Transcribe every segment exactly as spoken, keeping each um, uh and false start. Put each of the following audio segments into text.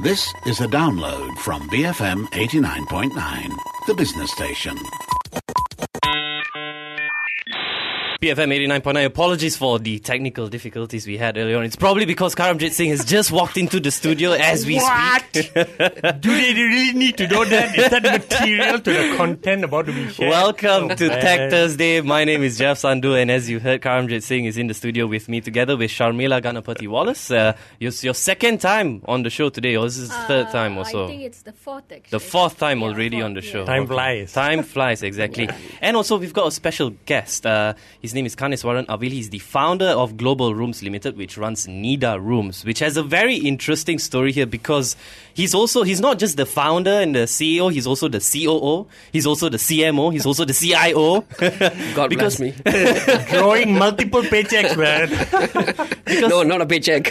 This is a download from B F M eighty-nine point nine, the business station. B F M eighty-nine point nine, apologies for the technical difficulties we had earlier on. It's probably because Karamjit Singh has just walked into the studio as we What? speak. Do they really need to know that? Is that material to the content about to be shared? Welcome Oh, to man. Tech Thursday. My name is Jeff Sandhu, and as you heard, Karamjit Singh is in the studio with me together with Sharmila Ganapati Wallace. Uh, it's your second time on the show today, or is this the third Uh, time or so? I think it's the fourth, actually. The fourth time Yeah, already fourth, on the yeah. show. Time flies. Time flies, exactly. And also, we've got a special guest. Uh, his name is Kaneswaran Avili. He's the founder of Global Rooms Limited, which runs Nida Rooms, which has a very interesting story here because he's also, he's not just the founder and the C E O, he's also the C O O, he's also the C M O, he's also the C I O. God because, bless me. Drawing multiple paychecks, man. because No, not a paycheck.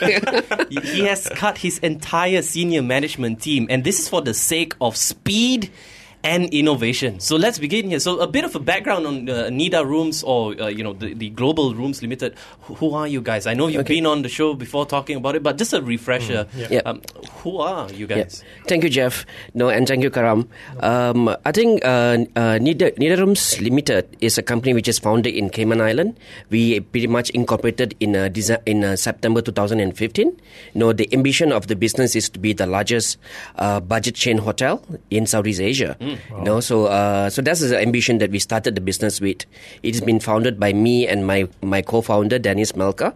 he has cut his entire senior management team, and this is for the sake of speed and innovation. So let's begin here. So a bit of a background on uh, Nida Rooms, or uh, you know the, the Global Rooms Limited. Who, who are you guys? I know you've Okay. been on the show before talking about it, but just a refresher. Mm, yeah. Yeah. Um, who are you Yeah. guys? Thank you, Jeff. No, and thank you, Karam. Um, I think uh, uh, Nida, Nida Rooms Limited is a company which is founded in Cayman Island. We pretty much incorporated in uh, desi- in uh, September two thousand fifteen. No, the ambition of the business is to be the largest uh, budget chain hotel in Southeast Asia. Mm. You know, so uh, so that's the ambition that we started the business with. It has been founded by me and my my co-founder Dennis Melka.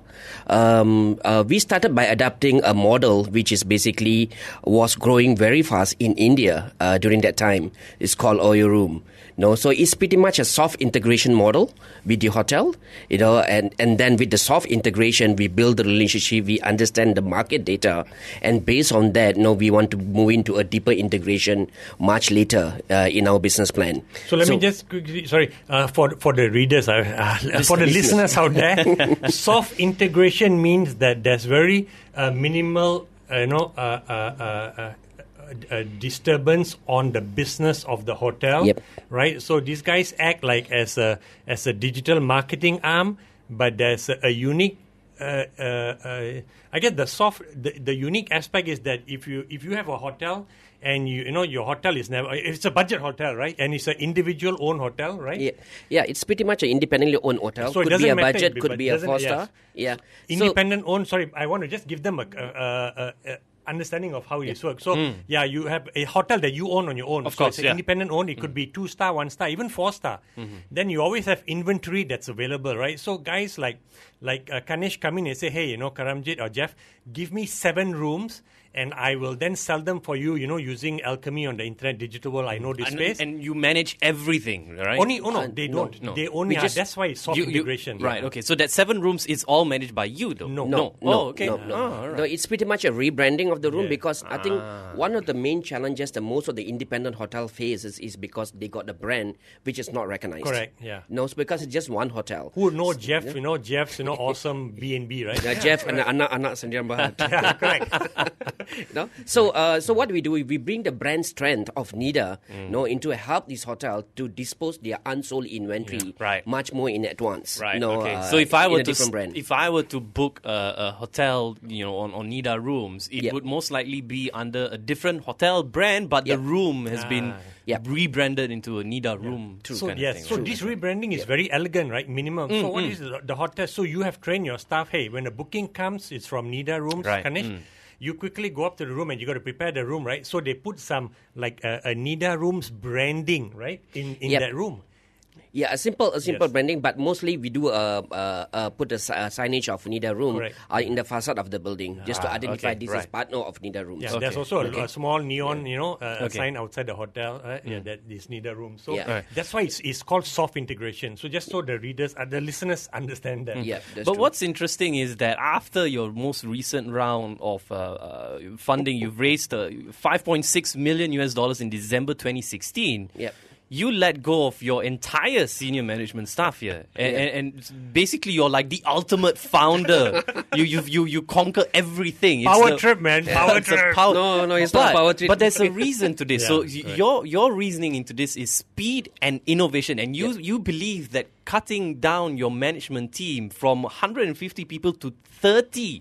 Um, uh, we started by adapting a model which is basically was growing very fast in India uh, during that time. It's called Oyo Room. No, so it's pretty much a soft integration model with the hotel, you know, and, and then with the soft integration, we build the relationship, we understand the market data, and based on that, you know, we want to move into a deeper integration much later uh, in our business plan. So let me just quickly, sorry, uh, for for the readers, uh, uh, for the listeners. listeners out there, soft integration means that there's very uh, minimal, uh, you know, uh, uh, uh, uh, uh, disturbance on the business of the hotel, Yep. right? So these guys act like as a as a digital marketing arm, but there's a, a unique. Uh, uh, uh, I guess the soft, the, the unique aspect is that if you if you have a hotel and you you know your hotel is never, it's a budget hotel, right? And it's an individual owned hotel, right? Yeah, yeah, it's pretty much an independently owned hotel. So it could doesn't be a matter budget, if- could but be a doesn't- four yes. star. Yeah, Independent owned. Sorry, I want to just give them a, a, a, a, a understanding of how it works. So yeah, you have a hotel that you own on your own. Of so course, it's an yeah. independent owned. It could be two star, one star, even four star. Then you always have inventory that's available, right? So guys like like uh, Kanesh come in and say, hey, you know, Karamjit or Jeff, give me seven rooms. And I will then sell them for you, you know, using Alchemy on the internet, digital world. I know this And, space. and you manage everything, right? only, oh no, Uh, they no, don't. no. They only We are. just- That's why it's soft You- you- integration. right, Yeah. okay. So that seven rooms is all managed by you, though? No. No, Oh, no, okay. no, no. Oh, all right. No, it's pretty much a rebranding of the room Yeah. because I think one of the main challenges that most of the independent hotel faces is because they got a brand which is not recognized. Correct, yeah. No, it's because it's just one hotel. Who know Jeff? You know Jeff's, you know, awesome B and B, right? Uh, Jeff and anak anak Sendirian Berhad. Yeah, correct. No? So, uh, so what we do, we bring the brand strength of Nida, no, into help this hotel to dispose their unsold inventory Right. much more in advance. Right. No, okay. uh, So if I in were a to different s- brand. if I were to book a, a hotel, you know, on, on Nida Rooms, it Yep. would most likely be under a different hotel brand, but Yep. the room has been Ah. Yep. rebranded into a Nida Room. So kind of yes, thing, so right? this rebranding is very elegant, right? Minimum. Mm, so what is the, the hotel? So you have trained your staff. Hey, when a booking comes, it's from Nida Rooms, Right, Kanesh. mm. You quickly go up to the room and you got to prepare the room, right? So they put some like a, a Nida Rooms branding, right, in in Yep. that room. Yeah, a simple, a simple Yes. branding, but mostly we do uh, uh, uh, put a, si- uh signage of Nida Room Correct. uh, in the facade of the building, just to Ah, identify okay, this right. is partner of Nida Rooms. Yeah, there's Okay, also a, okay. a small neon, you know, uh, a Okay. sign outside the hotel. Uh, Yeah, that is Nida Room. So Yeah. Right. that's why it's, it's called soft integration. So just so the readers, uh, the listeners understand that. Yeah, that's But true. what's interesting is that after your most recent round of uh, uh, funding, you've raised uh, five point six million U S dollars in December twenty sixteen. Yep. You let go of your entire senior management staff here, and, Yeah. and, and basically you're like the ultimate founder. you you you you conquer everything. It's Power the- trip, man. Power it's a trip. power- No, no, it's but, not power trip. But there's a reason to this. Yeah, so y- correct. your your reasoning into this is speed and innovation, and you you believe that cutting down your management team from one hundred fifty people to thirty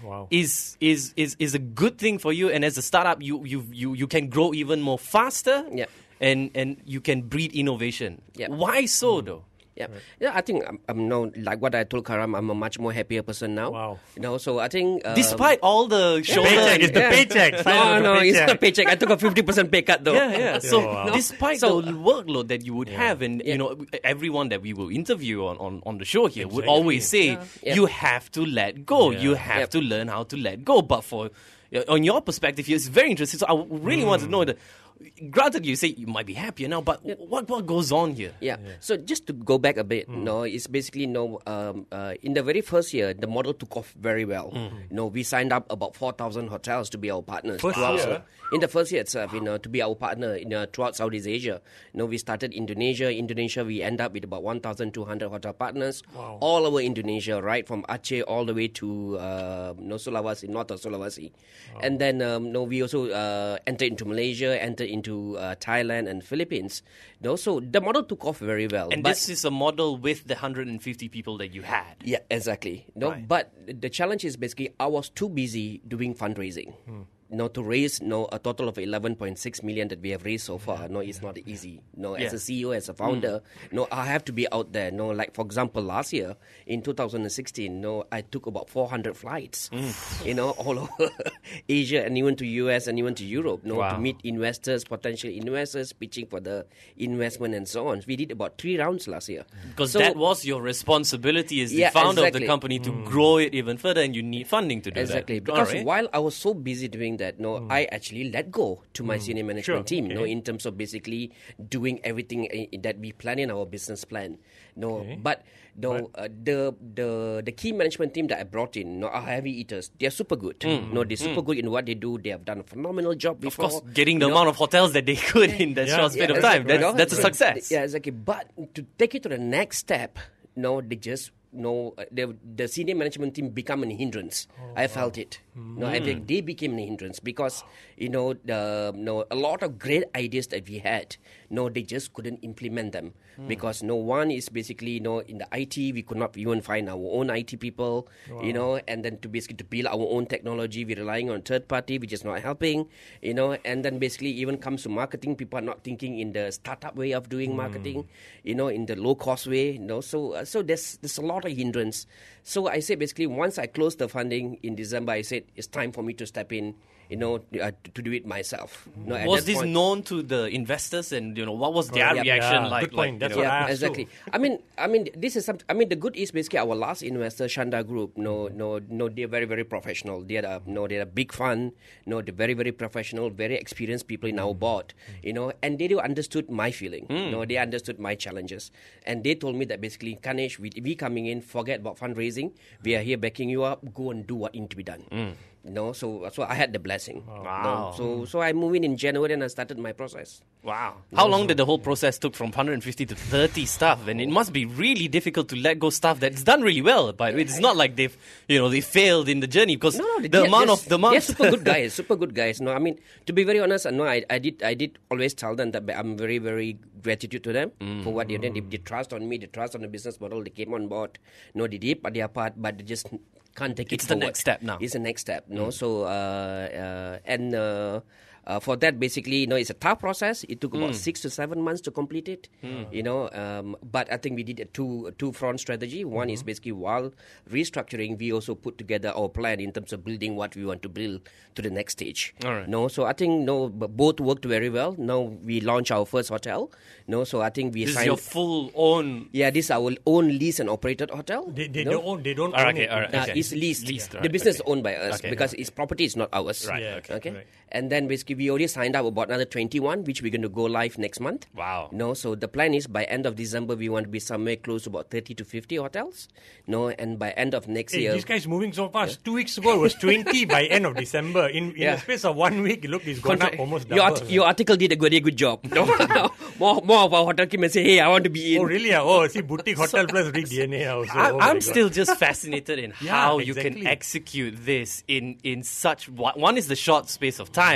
Wow. is, is is is a good thing for you, and as a startup, you you you, you can grow even more faster, Yeah. and and you can breed innovation. Yeah. Why so though? Yeah, yeah. I think I'm, I'm now like what I told Karam. I'm a much more happier person now. Wow. You know, so I think um, Despite all the shoulder, Paycheck is the Yeah. paycheck. Sign up no, with the no, it's paycheck. not paycheck. I took a fifty percent pay cut though. yeah, yeah. So wow. despite So- the workload that you would have, and Yeah. you know everyone that we will interview on, on, on the show here would Exactly. always say Yeah. you have to let go. Yeah. You have Yep. to learn how to let go. But for uh, on your perspective here, it's very interesting. So I w- really want to know that. Granted, you say you might be happier now, but what what goes on here? Yeah. So just to go back a bit, no, it's basically no. Um, uh, in the very first year, the model took off very well. You know, we signed up about four thousand hotels to be our partners. First throughout- year? In the first year itself, you know, to be our partner in uh, throughout Southeast Asia. You know, we started Indonesia. Indonesia, we end up with about one thousand two hundred hotel partners Wow. all over Indonesia, right from Aceh all the way to uh, no Sulawesi, north of Sulawesi, and then um, no, we also uh, entered into Malaysia, entered into uh, Thailand and Philippines. No, so the model took off very well. And but this is a model with the one hundred fifty people that you had. yeah, exactly. No, Right. but the challenge is basically I was too busy doing fundraising. No, to raise no a total of eleven point six million that we have raised so far. No, it's not easy. No, as Yeah. a C E O, as a founder, no, I have to be out there. No, like for example, last year in two thousand sixteen, no, I took about four hundred flights. You know, all over Asia and even to U S and even to Europe. No, Wow. to meet investors, potential investors, pitching for the investment and so on. We did about three rounds last year. Because So- that was your responsibility as the Yeah, founder of exactly. the company to grow it even further, and you need funding to do Exactly. that. Because Alright. while I was so busy doing that, no, I actually let go to my senior management Sure, team, no, okay. in terms of basically doing everything i- that we plan in our business plan. No, Okay. but no, uh, the the the key management team that I brought in, no, are heavy eaters. They're super good. No, they're super good in what they do. They have done a phenomenal job Of before. course, getting the you know. amount of hotels that they could in that Yeah. short space Yeah, of time, exactly. that's, that's a So, success. Yeah, exactly. But to take it to the next step, no, they just no, uh, the the senior management team become an hindrance. I felt it. No, I think they became an hindrance because you know the no a lot of great ideas that we had. No, they just couldn't implement them because no one is basically you know in the I T we could not even find our own I T people. You know, and then to basically to build our own technology, we're relying on third party, which is not helping. You know, and then basically even comes to marketing, people are not thinking in the startup way of doing marketing. You know, in the low cost way. You know, so uh, so there's there's a lot of hindrance. So I said basically once I closed the funding in December, I said it's time for me to step in. You know, uh, to, to do it myself. You know, at Was that this point- known to the investors, and you know what was their Yeah. reaction Yeah, like? good point. like, That's you know, what I yeah, asked exactly. too. I mean, I mean, this is some. I mean, the good is basically our last investor, Shanda Group. No, no, no. They're very, very professional. They're a, no, they're a big fund. No, they're very, very professional, very experienced people in our board. You know, and they do understood my feeling. No, they understood my challenges, and they told me that basically, Kanesh, we, we coming in, forget about fundraising. We are here backing you up. Go and do what needs to be done. You know, so so I had the blessing. Wow. No, so so I moved in in January and I started my process. Wow. How long did the whole process took from one hundred fifty to thirty staff? And it must be really difficult to let go staff that's done really well. But it's not like they've, you know, they failed in the journey because No, no, the they- amount they're- of the amount. They're super good guys, super good guys. No, I mean to be very honest, no, I, I did I did always tell them that I'm very very gratitude to them for what they did. They, they trust on me, they trust on the business model. They came on board. No, they did, but their part, but they just can't take it. It's the forward. next step now. It's the next step. No, so uh, uh, and. Uh, Uh, for that, basically, you know, it's a tough process. It took about six to seven months to complete it. You know, um, but I think we did a two a two front strategy. One is basically while restructuring, we also put together our plan in terms of building what we want to build to the next stage. All right. No, so I think no, b- both worked very well. Now we launch our first hotel. No, so I think we This is signed. your full own. Yeah, this is our own leased and operated hotel. They, they no? don't own. They don't All right, own okay, it. all right. Uh, Okay. it's leased. Leased, the right, business okay. is owned by us Okay. because its property is not ours. Right, Yeah, okay. okay. Okay. Right. And then basically we already signed up about another twenty-one, which we're going to go live next month. Wow. No, so the plan is by end of December we want to be somewhere close to about thirty to fifty hotels. No, and by end of next Hey, year. this guy's moving so fast. Two weeks ago, it was twenty by end of December. In, in Yeah. the space of one week, look, it's gone up almost your, double. art- your article did a very good job. No, more, more of our hotel came and say, hey, I want to be in. Oh, really? ah? Oh, see, boutique hotel plus Rick D N A also. I, Oh my I'm God. still just fascinated in Yeah, how you can exactly. execute this in, in such one one is the short space of time, Yeah. and Yeah.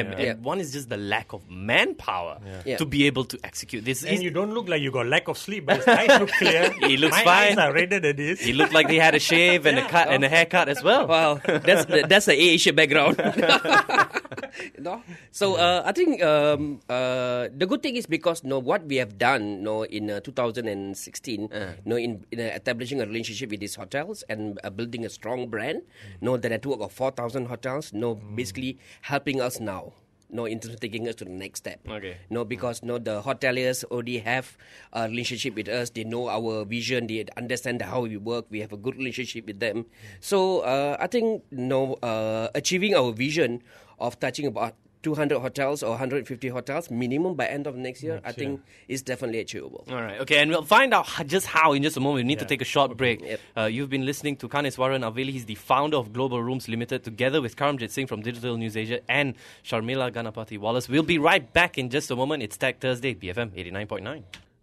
One is just the lack of manpower Yeah. to be able to execute this. And Is- you don't look like you got lack of sleep, but his eyes look clear. He looks My fine. eyes are redder than this. He looked like he had a shave and a cut and a haircut as well. Wow, that's the, that's the Asia background. no? So uh, I think um, uh, the good thing is because no, what we have done no, in uh, two thousand sixteen, Uh. no, in, in uh, establishing a relationship with these hotels and uh, building a strong brand, no, the network of four thousand hotels, no, basically helping us now. No, in terms of taking us to the next step. Okay. No, because no, the hoteliers already have a relationship with us. They know our vision. They understand how we work. We have a good relationship with them. So uh, I think no, uh, achieving our vision of touching about two hundred hotels or one hundred fifty hotels minimum by end of next year, I think is definitely achievable. All right, okay, and we'll find out h- just how in just a moment. We need to Yeah. take a short break. Yep. Uh, you've been listening to Kaneswaran Aveli. He's the founder of Global Rooms Limited, together with Karamjit Singh from Digital News Asia and Sharmila Ganapati Wallace. We'll be right back in just a moment. It's Tech Thursday, B F M eighty-nine point nine.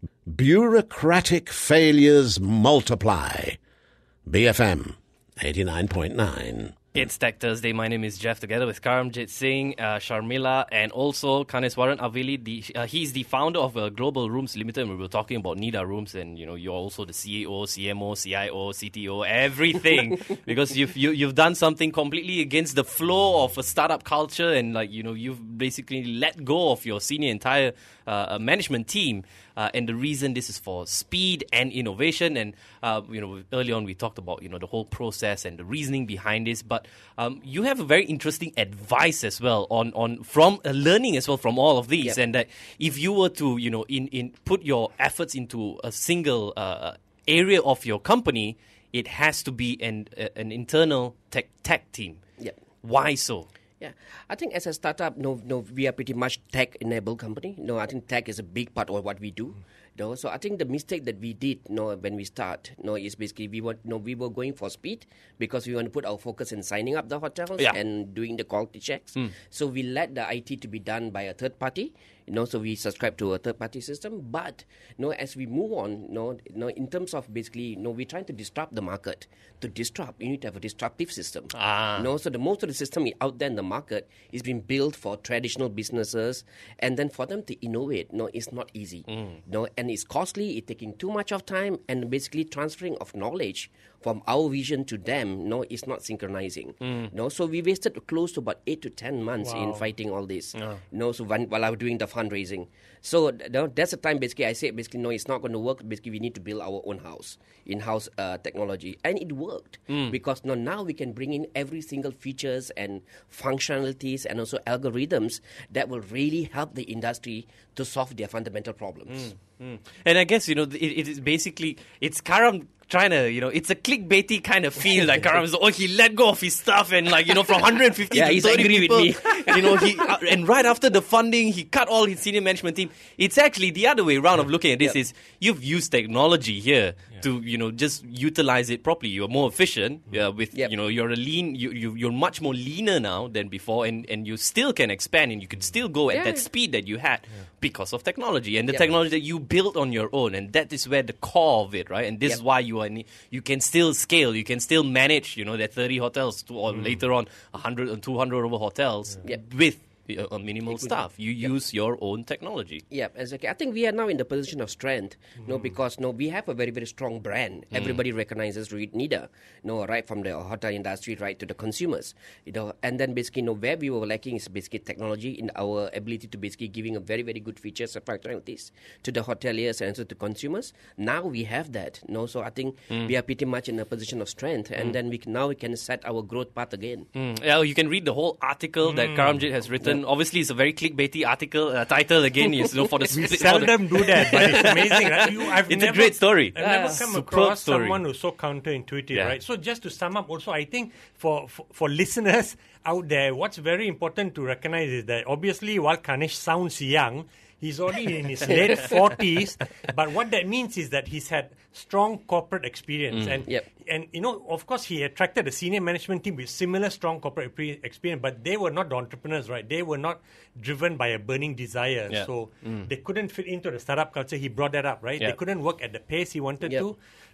Bureaucratic failures multiply. B F M eighty-nine point nine. It's Tech Thursday. My name is Jeff, together with Karamjit Singh, uh, Sharmila, and also Kaneswaran Aveli. The, uh, he's the founder of uh, Global Rooms Limited. And we were talking about NIDA Rooms, and you know you're also the C E O, C M O, C I O, C T O, everything, because you've you, you've done something completely against the flow of a startup culture, and like you know you've basically let go of your senior entire uh, management team. Uh, and the reason this is for speed and innovation. And, uh, you know, early on we talked about, you know, the whole process and the reasoning behind this. But um, you have a very interesting advice as well on, on from uh, learning as well from all of these. Yep. And that if you were to, you know, in, in put your efforts into a single uh, area of your company, it has to be an, uh, an internal tech, tech team. Yep. Why so? Yeah, I think as a startup, no, no, we are pretty much tech-enabled company. No, I think tech is a big part of what we do. No, so I think the mistake that we did, no, when we start, no, is basically we were, no, we were going for speed because we want to put our focus in signing up the hotels Yeah. and doing the quality checks. So we let the I T to be done by a third party. You know, so we subscribe to a third-party system. But, you know, as we move on, you know, you know, in terms of basically, you know, we're trying to disrupt the market. To disrupt, you need to have a disruptive system. Ah. You know, so the most of the system out there in the market is being built for traditional businesses, and then for them to innovate, no, it's not easy. No, and it's costly. It's taking too much of time, and basically transferring of knowledge from our vision to them, no, it's not synchronizing. No, so we wasted close to about eight to ten months in Wow. fighting all this. No, so when, while I was doing the fundraising, so th- no, that's the time. Basically, I said, basically, no, it's not going to work. Basically, we need to build our own house, in-house uh, technology, and it worked because no, now we can bring in every single features and functionalities and also algorithms that will really help the industry to solve their fundamental problems. Mm. And I guess, you know, it, it is basically, it's Karam trying to, you know, it's a clickbaity kind of feel. Like Karam is, oh, he let go of his stuff and like, you know, from one hundred fifty Yeah, to he's thirty angry people, with me. you know, he, uh, and right after the funding, he cut all his senior management team. It's actually the other way around of looking at this Yep. is you've used technology here to, you know, just utilize it properly. You're more efficient uh, with, Yep. you know, you're a lean, you, you, you're much more leaner now than before, and, and you still can expand and you can still go at Yeah. that speed that you had because of technology and the Yep. technology that you built on your own, and that is where the core of it, right? And this Yep. is why you are you can still scale, you can still manage, you know, that thirty hotels to, or later on one hundred and two hundred over hotels Yep. with uh, a minimal staff. You use your own technology. Yeah, exactly. I think we are now in the position of strength, no, because no, we have a very very strong brand. Everybody recognizes NIDA, no, right from the hotel industry right to the consumers, you know. And then basically, no, where we were lacking is basically technology in our ability to basically giving a very very good features and functionalities to the hoteliers and also to consumers. Now we have that, no. So I think we are pretty much in a position of strength, and then we can, now we can set our growth path again. Mm. Yeah, you can read the whole article that Karamjit has written. Obviously, it's a very clickbaity article. Uh, title again is, you know, for the We for the- seldom do that, but it's amazing. Right? You, I've It's a never, great story. I've never Yeah. come Superb across story. someone who's so counterintuitive, Yeah. right? So just to sum up also, I think for, for, for listeners out there, what's very important to recognize is that obviously while Kanesh sounds young, he's already in his late forties, but what that means is that he's had strong corporate experience. And, Yep. and, you know, of course, he attracted a senior management team with similar strong corporate pre- experience, but they were not the entrepreneurs, right? They were not driven by a burning desire. Yeah. So they couldn't fit into the startup culture. He brought that up, right? Yeah. They couldn't work at the pace he wanted Yep. to.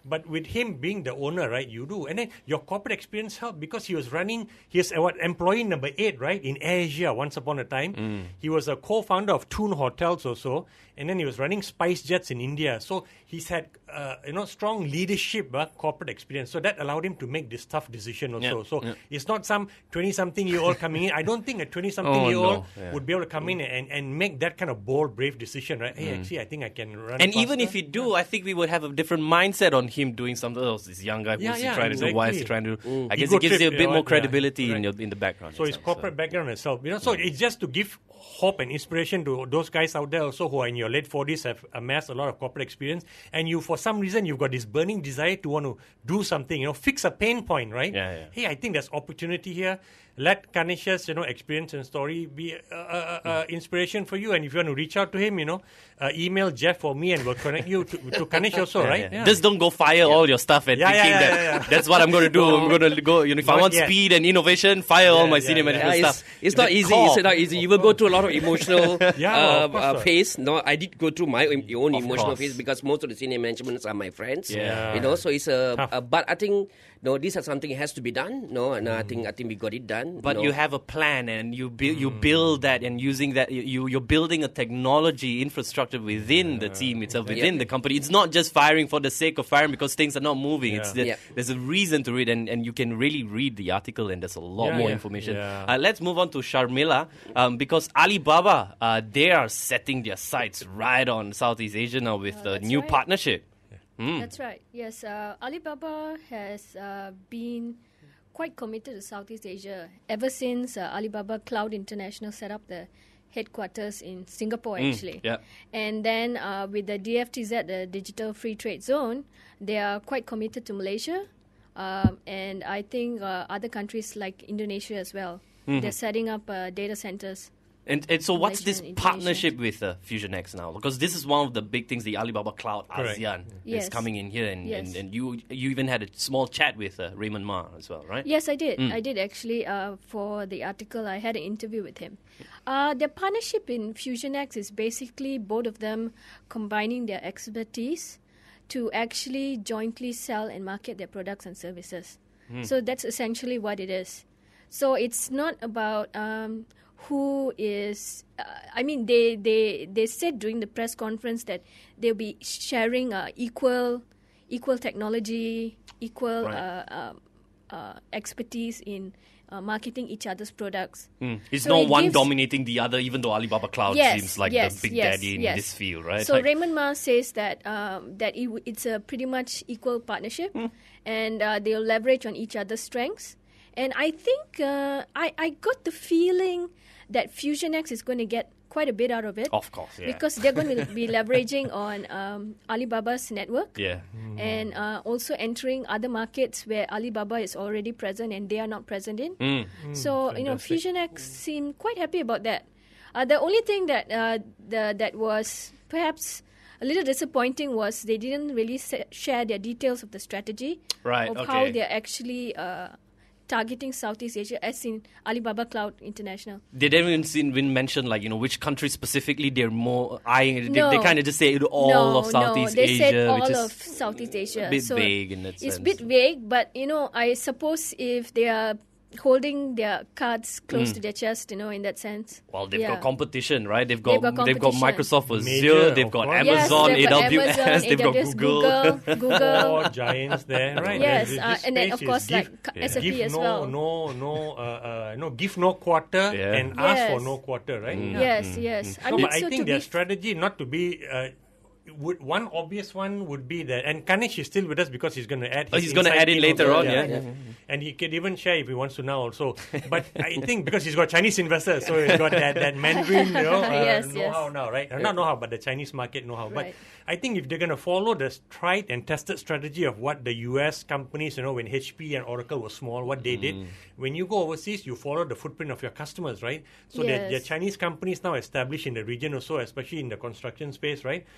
But with him being the owner, right, you do. And then your corporate experience helped because he was running, he's uh, what, employee number eight, right, in Asia once upon a time. Mm. He was a co-founder of Toon Hotels also. And then he was running Spice Jets in India. So he's had, uh, you know, strong leadership, uh, corporate experience. So that allowed him to make this tough decision also. Yeah, so yeah. it's not some twenty-something-year-old coming in. I don't think a twenty-something-year-old Oh, no. Yeah. would be able to come in and, and make that kind of bold, brave decision, right? Hey, actually, I think I can run And even faster. if he do, I think we would have a different mindset on him doing something else. This young guy who's Yeah, yeah, trying to do, why is he exactly. trying to? I guess Ego it gives you a trip, bit you know, more yeah, credibility in correct. your in the background. So his itself, corporate background itself, you know, so it's just to give hope and inspiration to those guys out there also who are in your late forties, have amassed a lot of corporate experience, and you, for some reason, you've got this burning desire to want to do something, you know, fix a pain point, right? Yeah, yeah. Hey, I think there's opportunity here. Let Kanish's, you know, experience and story be uh, uh, uh, inspiration for you. And if you want to reach out to him, you know, uh, email Jeff or me, and we'll connect you to, to Kanish also, Yeah, right? yeah. Yeah. Just don't go fire all your stuff and Yeah, yeah, thinking yeah, that yeah, yeah. that's what I'm going to do. No. I'm going to go. You know, if I Not want yet. speed and innovation, fire all Yeah, my yeah, senior yeah. management Yeah, it's, stuff. it's not The easy. core. It's not easy. You will go through a lot of emotional Yeah, uh, of course, uh, sir. phase. No, I did go through my own own Of emotional course. phase because most of the senior managements are my friends. Yeah. You know, so it's a. Tough. Uh, but I think no, this is something that has to be done. No, and I think I think we got it done. But no. you have a plan, and you build you build that, and using that, you you're building a technology infrastructure within the team itself, within Yeah. the company. It's not just firing for the sake of firing because things are not moving. Yeah. It's the, Yeah. there's a reason to read, and, and you can really read the article, and there's a lot Yeah, more yeah. information. Yeah. Uh, let's move on to Sharmila, um, because Alibaba, uh, they are setting their sights right on Southeast Asia now with Uh, the that's new right. partnership. That's right. Yes, uh, Alibaba has uh, been quite committed to Southeast Asia ever since uh, Alibaba Cloud International set up the headquarters in Singapore, actually. yeah. And then uh, with the D F T Z, the Digital Free Trade Zone, they are quite committed to Malaysia. Um, and I think uh, other countries like Indonesia as well. They're setting up uh, data centers. And, and so what's Malaysia this and Indonesia. partnership with uh, FusionX now? Because this is one of the big things, the Alibaba Cloud Correct. ASEAN Yes. is coming in here. And, Yes. and, and you you even had a small chat with uh, Raymond Ma as well, right? Yes, I did. I did actually. Uh, for the article, I had an interview with him. Uh, their partnership in FusionX is basically both of them combining their expertise to actually jointly sell and market their products and services. So that's essentially what it is. So it's not about um, who is. Uh, I mean, they, they they said during the press conference that they'll be sharing uh, equal equal technology, equal Right. uh, um, uh, expertise in uh, marketing each other's products. Mm. It's So not it one gives- dominating the other, even though Alibaba Cloud Yes, seems like yes, the big yes, daddy in yes. this field, right? So Like- Raymond Ma says that um, that it, w- it's a pretty much equal partnership, Hmm. and uh, they'll leverage on each other's strengths. And I think uh, I I got the feeling that FusionX is going to get quite a bit out of it. Of course, yeah. Because they're going to be leveraging on um, Alibaba's network. yeah. And uh, also entering other markets where Alibaba is already present and they are not present in. Mm. So you know, fantastic. FusionX seemed quite happy about that. Uh, the only thing that uh, the, that was perhaps a little disappointing was they didn't really sa- share their details of the strategy Right, of how okay. they're actually uh, targeting Southeast Asia, as in Alibaba Cloud International. They didn't even, see- even mention, like, you know, which country specifically they're more eyeing. They, No. they kind of just say it all no, of Southeast no, they Asia. said all which is of Southeast Asia. a bit so vague in that It's sense. a bit vague, but you know, I suppose if they are holding their cards close to their chest, you know, in that sense. Well, they've Yeah. got competition, right? They've got They've got they've got competition. Microsoft Major, Azure, they've of got course. Yes, Amazon, they've A got W S, Amazon, they've got A W S, Google. Google, Google. Four giants there, right? Yes, This- uh, this and then space of is course give, like Yeah. S A P give as no, well. no, no, uh, uh, no, give no quarter Yeah. and ask for Yes. no quarter, right? Mm. Yeah. Yes, yes. I No, mean, but I so think to their be strategy not to be. Uh, would, one obvious one would be that, and Kanish is still with us because he's going to add. Oh, his he's gonna insight add in in later also. on, yeah. And he can even share if he wants to now also. But I think because he's got Chinese investors, so he's got that, that Mandarin, you know, uh, Yes, know-how yes. now, right? Uh, Not know-how, but the Chinese market know-how. But Right. I think if they're going to follow the tried and tested strategy of what the U S companies, you know, when H P and Oracle were small, what they did, when you go overseas, you follow the footprint of your customers, right? So there, there are Yes. Chinese companies now established in the region also, especially in the construction space, right? Right.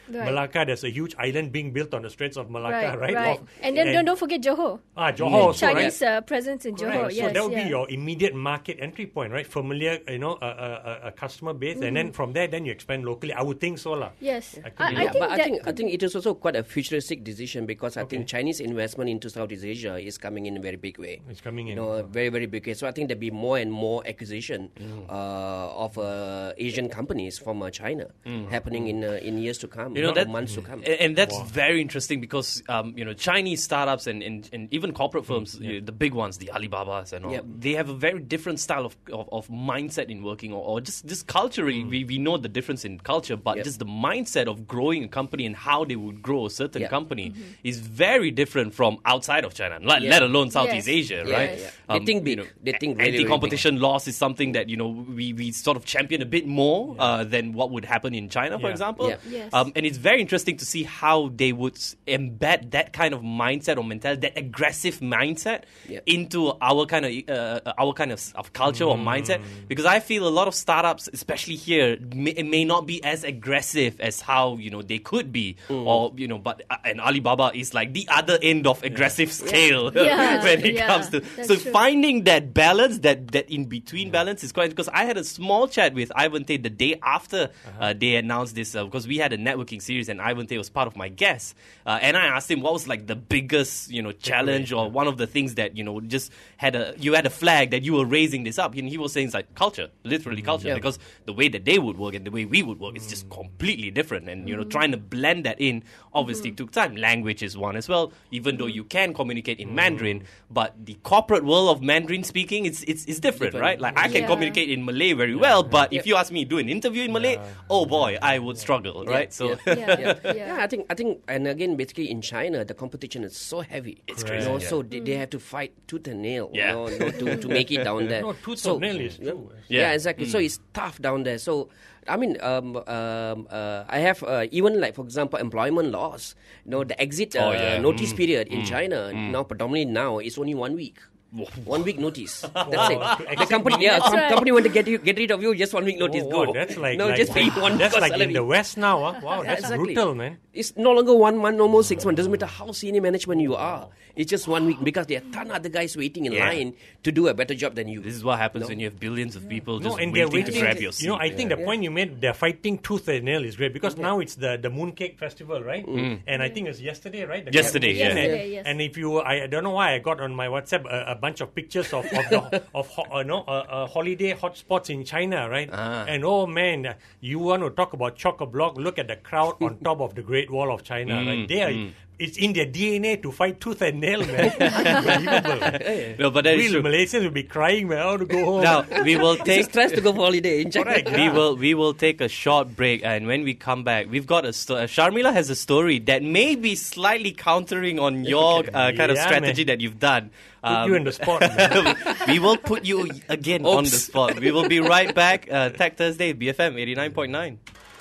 Malacca, there's a huge island being built on the Straits of Malacca, right? right. Of- And then don't, don't forget Johor. Ah, Johor The also, right? Chinese uh, presence in Johor. Right. Yes, so that would yeah. be your immediate market entry point, right? Familiar, you know, a, a, a customer base, and then from there, then you expand locally. I would think so, lah. Yes. I could I, be I wrong. think but I that think I could think it is also quite a futuristic decision because I Okay. think Chinese investment into Southeast Asia is coming in a very big way. It's coming You in. know, a very very big way. So I think there'll be more and more acquisition Mm. uh, of uh, Asian companies from uh, China happening in uh, in years to come, You know, not that- months to come. And, and that's very interesting because um, you know Chinese startups and, and, and even corporate firms, you know, the big ones, the Alibabas and all, Yep. they have a very different style of, of, of mindset in working, or, or just just culturally, we, we know the difference in culture, but Yep. just the mindset of growing a company and how they would grow a certain Yeah. company is very different from outside of China, let, Yeah. let alone Southeast Yes. Asia, Yeah, right? yeah. They think big. you know, They think really, really anti-competition laws is something that you know we, we sort of champion a bit more uh, than what would happen in China, for Yeah. example. Yeah. Yes. Um, and it's very interesting to see how they would s- embed that kind of mindset or mentality, that aggressive mindset, Yeah. into our kind of uh, our kind of, s- of culture or mindset. Because I feel a lot of startups, especially here, may, may not be as aggressive as how you know they could be, or you know. But uh, and Alibaba is like the other end of aggressive scale Yeah. when it Yeah. comes to. That's So true. finding that balance, that that in between balance, is quite. Because I had a small chat with Ivan Tay the day after uh, they announced this, uh, because we had a networking series and Ivan Tay was part of my guest, uh, and I asked him what was like the biggest you know challenge or one of the things that you know just had a you had a flag that you were raising this up, and he was saying it's like culture, literally culture, Yeah. because the way that they would work and the way we would work is just completely different, and you know trying to blend that in obviously took time. Language is one as well, even though you can communicate in Mandarin, but the corporate world of Mandarin speaking it's it's, it's different, Different. right? Like I can Yeah. communicate in Malay very well, but if you ask me to do an interview in Malay, oh boy, I would struggle, right? So Yeah. yeah. Yeah. Yeah, I think I think, and again, basically in China, the competition is so heavy. It's crazy, You know, yeah. so they, they have to fight tooth and nail. Yeah. You know, you know, to, to make it down there. No, tooth so, and nail is yeah, true. Yeah, Yeah. exactly. So it's tough down there. So I mean, um, um, uh, I have uh, even like for example, employment laws. You know, the exit uh, Oh, yeah. notice period in China now, predominantly now, is only one week. One week notice. That's Wow. it. The company, yeah, That's com- right. company want to get you, get rid of you. Just one week notice. Oh, go. wow, that's like, no, like just pay one that's week like salary. in the West now. Huh? Wow, Yeah, that's exactly. brutal, man. It's no longer one month, no more six months. Doesn't matter how senior management you are. It's just one week because there are ton of other guys waiting in Yeah. line to do a better job than you. this is what happens No. when you have billions of people No, just and they're waiting, waiting to grab your seat. You know, I think the Yeah. point you made, they're fighting tooth and nail is great because now it's the, the Mooncake Festival, right? And I think it's yesterday, right? The Yesterday, Cambodia. yeah. And, Yesterday, yes. and if you, I, I don't know why I got on my WhatsApp a, a bunch of pictures of of the, of ho, uh, no, uh, uh, holiday hotspots in China, right? Ah. And oh man, uh, you want to talk about chock-a-block? Look at the crowd on top of the Great Wall of China, right? They are. It's in their D N A to fight tooth and nail, man. Unbelievable. No, but that is Real true. Malaysians will be crying, man. I want to go home. Now we will It's a take stress to go for holiday in China. Correct. we will we will take a short break, and when we come back, we've got a sto- uh, Sharmila has a story that may be slightly countering on your uh, kind of Yeah, strategy man. that you've done. Put Um, you in the spot, man. we will put you again on the Oops. spot. We will be right back. Uh, Tech Thursday, B F M eighty-nine point nine.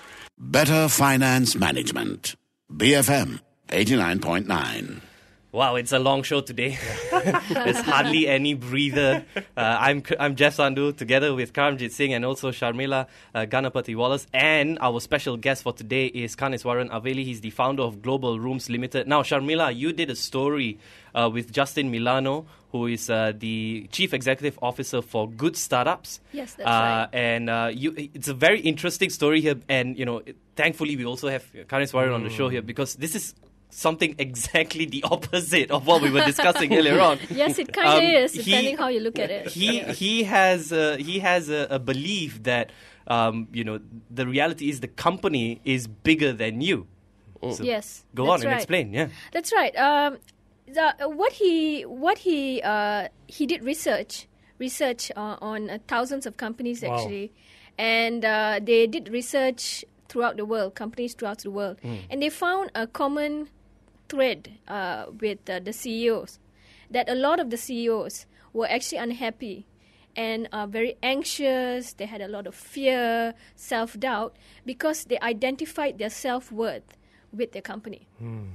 Better Finance Management. B F M eighty-nine point nine. Wow, it's a long show today. There's hardly any breather. Uh, I'm I'm Jeff Sandhu together with Karamjit Singh and also Sharmila uh, Ganapati Wallace. And our special guest for today is Kaniswaran Aveli. He's the founder of Global Rooms Limited. Now, Sharmila, you did a story uh, with Justin Milano, who is uh, the Chief Executive Officer for Good Startups. Yes, that's uh, right. And uh, you, it's a very interesting story here. And, you know, thankfully we also have Kaniswaran on the show here because this is something exactly the opposite of what we were discussing earlier on. Yes, it kind of Um, is, he- depending how you look at it. He he has uh, he has a, a belief that um, you know the reality is the company is bigger than you. So Yes, go that's on and right. explain. Yeah. That's right. Um, the, what he what he uh, he did research research uh, on uh, thousands of companies Wow. actually, and uh, they did research throughout the world, companies throughout the world, and they found a common thread uh, with uh, the C E Os, that a lot of the C E Os were actually unhappy and are very anxious. They had a lot of fear, self-doubt, because they identified their self-worth with their company.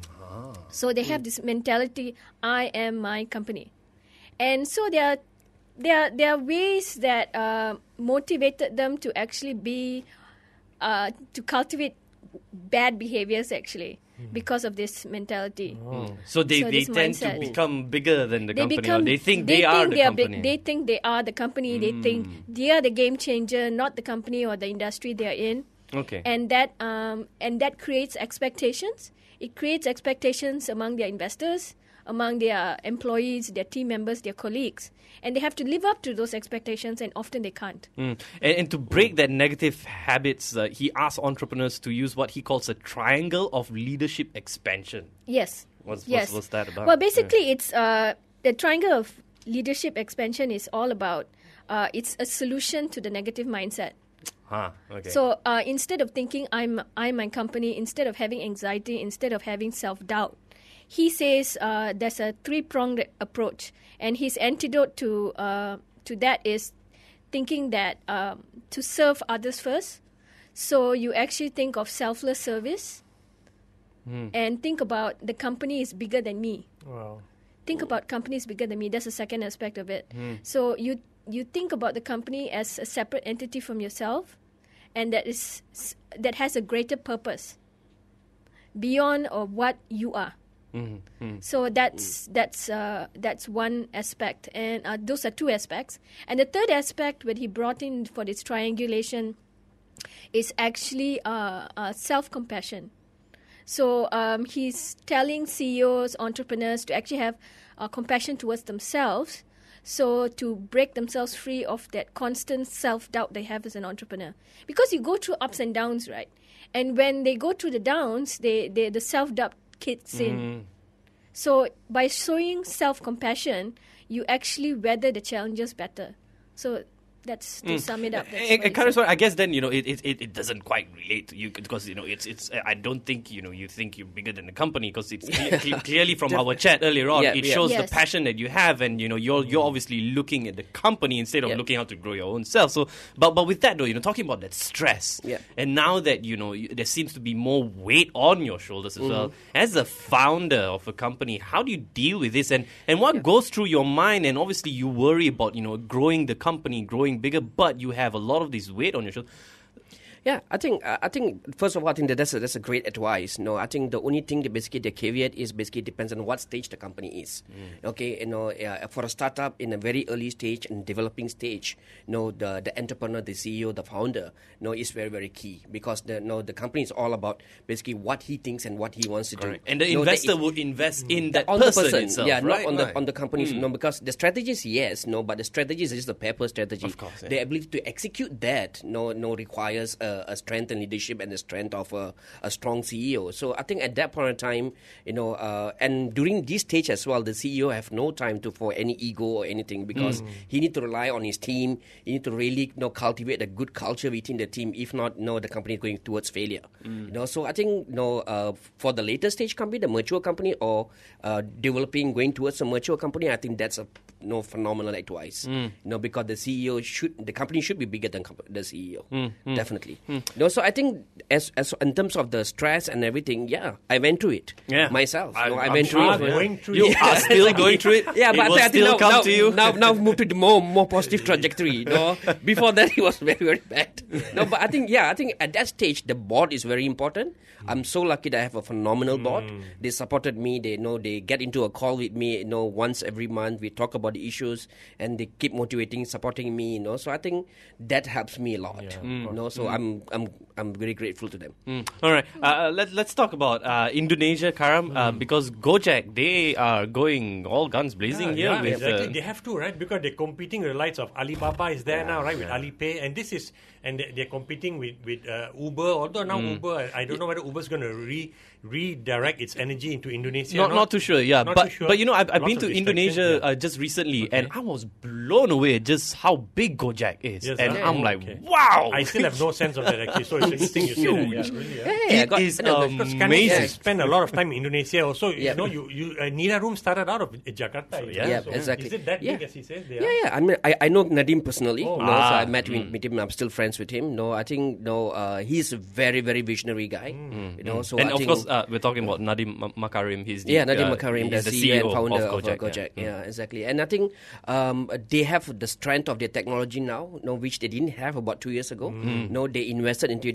So they have this mentality, I am my company. And so there are, there are, there are ways that uh, motivated them to actually be, uh, to cultivate bad behaviors actually because of this mentality. So they, So they this tend mindset. to become bigger than the They company. become. or they think they, are the they company. big- they think they are the company. They think they are the game changer, not the company or the industry they are in. okay. And that um, and that creates expectations. It creates expectations among their investors, among their employees, their team members, their colleagues, and they have to live up to those expectations, and often they can't. Mm. And, and to break that negative habits, uh, he asks entrepreneurs to use what he calls a triangle of leadership expansion. Yes. What's, yes. what's, what's that about? Well, basically, it's uh, the triangle of leadership expansion is all about. Uh, it's a solution to the negative mindset. Huh, okay. So uh, instead of thinking I'm I'm my company, instead of having anxiety, instead of having self doubt, he says uh, there's a three pronged approach, and his antidote to uh, to that is thinking that um, to serve others first. So you actually think of selfless service, and think about the company is bigger than me. Wow. Think about companies bigger than me. That's the second aspect of it. So you you think about the company as a separate entity from yourself, and that is that has a greater purpose beyond or what you are. So that's that's uh, that's one aspect, and uh, those are two aspects. And the third aspect, what he brought in for this triangulation, is actually uh, uh, self-compassion. So um, he's telling C E Os, entrepreneurs to actually have uh, compassion towards themselves, so to break themselves free of that constant self-doubt they have as an entrepreneur. Because you go through ups and downs, right? And when they go through the downs, they, they the self-doubt kicks in. So by showing self-compassion, you actually weather the challenges better. So that's to sum it up. That's And, what and he said. Kariswar, I guess then you know it, it, it, it doesn't quite relate to you because you know it's it's I don't think you know you think you're bigger than the company because it's cle- cle- clearly from our chat earlier on Yeah, it yeah. shows Yes. the passion that you have and you know you're you're obviously looking at the company instead of Yeah. looking how to grow your own self. So but but with that though you know talking about that stress Yeah. and now that you know you, there seems to be more weight on your shoulders as well Mm-hmm. as a founder of a company, how do you deal with this and and what goes through your mind? And obviously you worry about you know growing the company, growing bigger, but you have a lot of this weight on your shoulders. Yeah, I think uh, I think first of all, I think that that's a, that's a great advice. No, I think the only thing that basically the caveat is basically depends on what stage the company is. Okay, you know, uh, for a startup in a very early stage and developing stage, you know, the the entrepreneur, the C E O, the founder, you know, is very very key because the you know, the company is all about basically what he thinks and what he wants to do. And the You know, there investor is- would invest in that on person, the person, itself, yeah, right? not on the Right. on the companies, no, because the strategies, yes, no, but the strategies is just the paper strategy. Of course, yeah. The ability to execute that, no, no, requires a, a strength and leadership and the strength of a, a strong C E O. So I think at that point in time, you know, uh, and during this stage as well, the C E O have no time to for any ego or anything because he need to rely on his team. He need to really, you know, cultivate a good culture within the team. If not, no, the company is going towards failure. You know, so I think, you know, uh, for the later stage company, the mature company, or uh, developing, going towards a mature company, I think that's a you know, phenomenal advice. You know, because the C E O should, the company should be bigger than comp- the C E O, definitely. You know, so I think as as in terms of the stress and everything, yeah, I went through it Yeah. myself. I- you know, I I'm went sure through Ah, it. yeah. going through You it. are still going through it. Yeah, it but will I think still now, come now, to you. now, now move to the more more positive trajectory. You know, before that it was very very bad. No, but I think yeah, I think at that stage the board is very important. I'm so lucky that I have a phenomenal board. They supported me. They know they get into a call with me. You know, once every month we talk about the issues, and they keep motivating, supporting me. You know, so I think that helps me a lot. You know, so I'm I'm I'm very grateful to them. Mm. All right, uh, let, let's talk about uh, Indonesia, Karam, uh, because Gojek, they are going all guns blazing here yeah, with... exactly. Uh, They have to, right? Because they're competing with the likes of Alibaba is there now, right? With Alipay, and this is and they- they're competing with with uh, Uber. Although now Uber, I, I don't know whether Uber's going to re redirect its energy into Indonesia. Not, not too sure, yeah. Not but too sure. but you know, I've, I've Lots been of to distractions, Indonesia yeah. uh, just recently, and I was blown away at just how big Gojek is. Yes, and huh? I'm Oh, like, okay. wow! I still have no sense of that actually. So it's interesting you say that. Yeah, really, yeah. Yeah, It got- is no, Because Kanis amazing. has spent a lot of time in Indonesia. Also, you Yeah. know, you you uh, Nira Room started out of Jakarta. yeah. Yeah, so exactly. Is it that Yeah. big as he says? They Yeah, are? yeah. I mean, I, I know Nadim personally. Oh. no, so Ah, I met with, with him. I'm still friends with him. No, I think no, uh, he's a very, very visionary guy. You know, so and I of think, course, uh, we're talking about Nadim Ma- Makarim. He's the, yeah, Nadim uh, Makarim, he's the C E O and founder of, Gojek. uh, Gojek. Yeah. Yeah, exactly. And I think um, they have the strength of their technology now, no, which they didn't have about two years ago. No, they invested into it.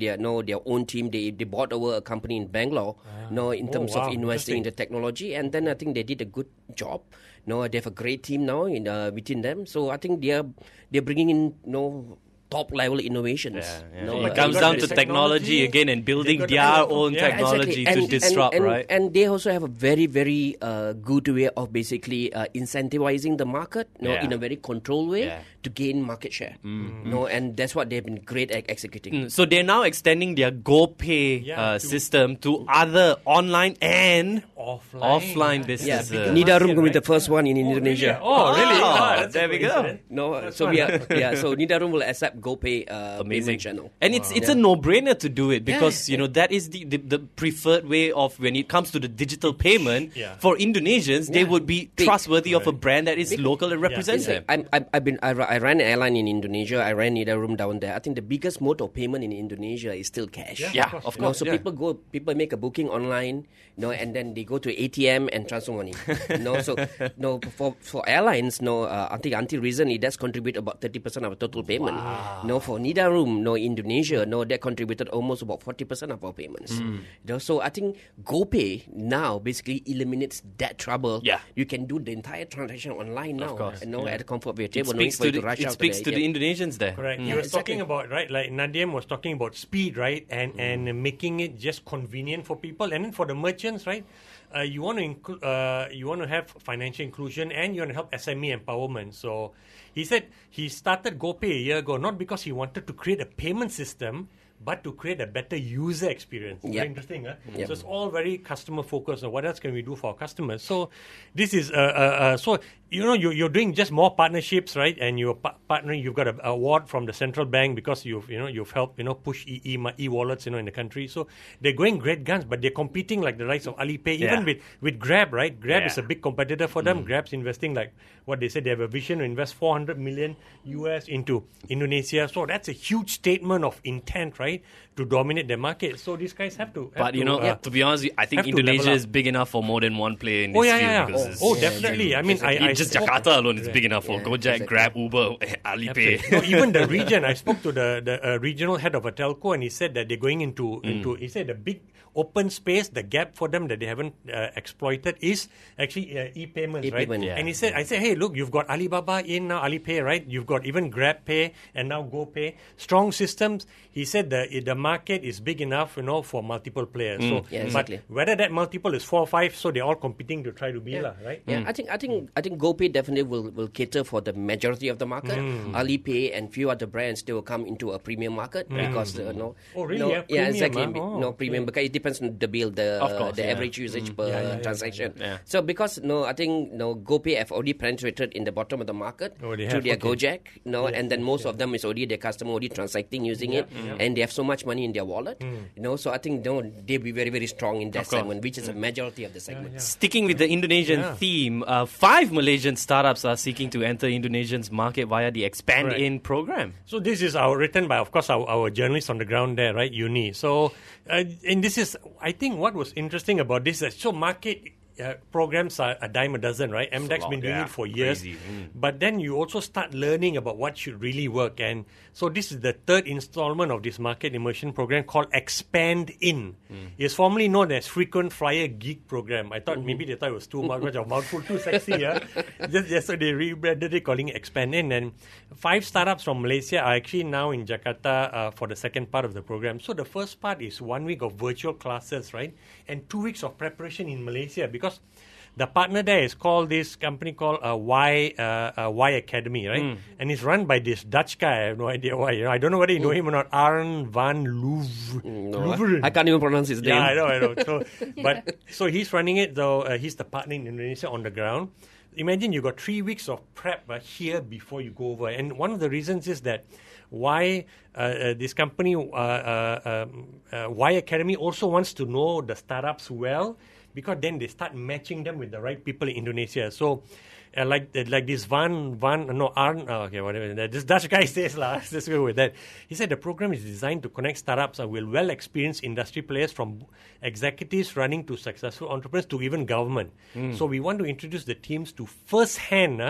their no their own team. They they bought over a company in Bangalore. Ah. No, in terms oh, wow. of investing in the technology, and then I think they did a good job. No, they have a great team now in uh, within them. So I think they're they're bringing in no. top level innovations. Yeah, yeah. No, So it uh, comes down to technology, technology again and building got their the- own yeah. technology Exactly. to And- disrupt, and, and, right? And they also have a very, very uh, good way of basically uh, incentivizing the market, no, Yeah. in a very controlled way Yeah. to gain market share. Mm-hmm. No, and that's what they've been great at executing. Mm, So they're now extending their GoPay Yeah, uh, to- system to other online and Offline. offline Yeah. Yeah, businesses. because- Nida Room market, will be the right? first one in Oh, Indonesia. Really? Oh, really? Oh, Ah, that's there a we go. coincidence. No, That's so fun. we are yeah. So Nida Room will accept GoPay uh, Amazing payment channel. And it's it's Yeah. a no-brainer to do it because Yeah. you know that is the, the the preferred way of when it comes to the digital payment Yeah. for Indonesians. They Yeah. would be Big. trustworthy of a Right. brand that is local and represents It's like, them. I'm, I'm, I've been I, ru- I ran an airline in Indonesia. I ran Nida Room down there. I think the biggest mode of payment in Indonesia is still cash. Yeah, Yeah, of course. of You know, course. so yeah. people go, people make a booking online, you know, and then they go to A T M and transfer money. you know, so no, for for airlines, no, uh, until until recently, that's contribute about thirty percent of the total payment. No, for Nida Room, no, Indonesia, no, that contributed almost about forty percent of our payments. Mm. You know, so I think GoPay now basically eliminates that trouble. Yeah. You can do the entire transaction online now, course, and no, yeah. at the comfort of your It table, no need speaks for to you the, to rush it out speaks to to the the A T M. Indonesians there. Correct. Mm. He was exactly. talking about, right, like Nadiem was talking about speed, right, and and making it just convenient for people, and then for the merchants, right. Uh, you want to include, uh, you want to have financial inclusion, and you want to help S M E empowerment. So he said he started GoPay a year ago, not because he wanted to create a payment system, but to create a better user experience. Yep. Very interesting, huh? Yep. So it's all very customer focused. So what else can we do for our customers? So this is uh, uh, uh, so you know you, you're doing just more partnerships, right? And you're pa- partnering. You've got an award from the central bank because you've you know you've helped you know push e e e wallets you know in the country. So they're going great guns, but they're competing like the likes of Alipay, even Yeah. with with Grab, right? Grab Yeah. is a big competitor for them. Grab's investing like what they said they have a vision to invest four hundred million U S into Indonesia. So that's a huge statement of intent, right, to dominate the market. So these guys have to. Have But you to, know, uh, to be honest, I think have to Indonesia level is up. big enough for more than one player in Oh this yeah, field. yeah, yeah. because Oh, it's- oh, it's- definitely. I mean, I, I just spoke- Jakarta alone is Yeah. big enough for Yeah, Gojek, exactly. Grab, Uber, Alipay. No, even the region. I spoke to the the uh, regional head of a telco, and he said that they're going into Mm. into. He said the big open space, the gap for them that they haven't uh, exploited is actually uh, e-payments, right? E-payment. Yeah. And he said, I said, hey, look, you've got Alibaba in now, Alipay, right? You've got even GrabPay and now GoPay. Strong systems. He said the the market is big enough, you know, for multiple players. So, Mm. Yeah, exactly. but whether that multiple is four or five, so they're all competing to try to be, lah, right? Yeah, I think I think I think GoPay definitely will, will cater for the majority of the market. Mm. Alipay and few other brands they will come into a premium market because uh, no. Oh, really? No, Yeah, yeah, premium, exactly. huh? Oh, no okay. premium because it depends on the bill, the Of course, the yeah. average usage per Yeah, yeah, yeah, transaction. yeah. So because no, I think no GoPay have already penetrated in the bottom of the market Oh, they through have, their okay. Gojek, no, Yes, and then yes, most yes. of them is already their customer already transacting using it, and they have so much money in their wallet, you know. So I think no, they'll be very very strong in that Of course. segment, which is a majority of the segment. Sticking with the Indonesian Yeah. theme, uh, five Malaysian startups are seeking to enter Indonesia's market via the Expand Correct. In program. So this is our written by, of course, our, our journalists on the ground there, right? Uni. So, uh, and this is, I think, what was interesting about this. Is so market uh, programs are a dime a dozen, right? M DEC's lot, been doing yeah. it for years, Crazy. Mm. but then you also start learning about what should really work. And so this is the third installment of this market immersion program called Expand In. Mm. It's formerly known as Frequent Flyer Geek Program. I thought maybe they thought it was too much of a mouthful, too sexy. Yeah, just, just so they rebranded it, calling it Expand In. And five startups from Malaysia are actually now in Jakarta uh, for the second part of the program. So the first part is one week of virtual classes, right, and two weeks of preparation in Malaysia because the partner there is called this company called uh, Y uh, uh, Y Academy, right? Mm. And it's run by this Dutch guy. I have no idea why. You know, I don't know whether you know him or not. Arn van Louvre. No, Louvren. I, I can't even pronounce his name. Yeah, I know, I know. So, but so he's running it though. Uh, he's the partner in Indonesia on the ground. Imagine you got three weeks of prep uh, here before you go over. And one of the reasons is that why uh, uh, this company, uh, uh, um, uh, Y Academy, also wants to know the startups well, because then they start matching them with the right people in Indonesia. So, uh, like uh, like this Van Van no Arn oh, okay whatever that this Dutch guy says lah. Let's just go with that. He said the program is designed to connect startups uh, with well experienced industry players, from executives running to successful entrepreneurs to even government. So we want to introduce the teams to first hand uh,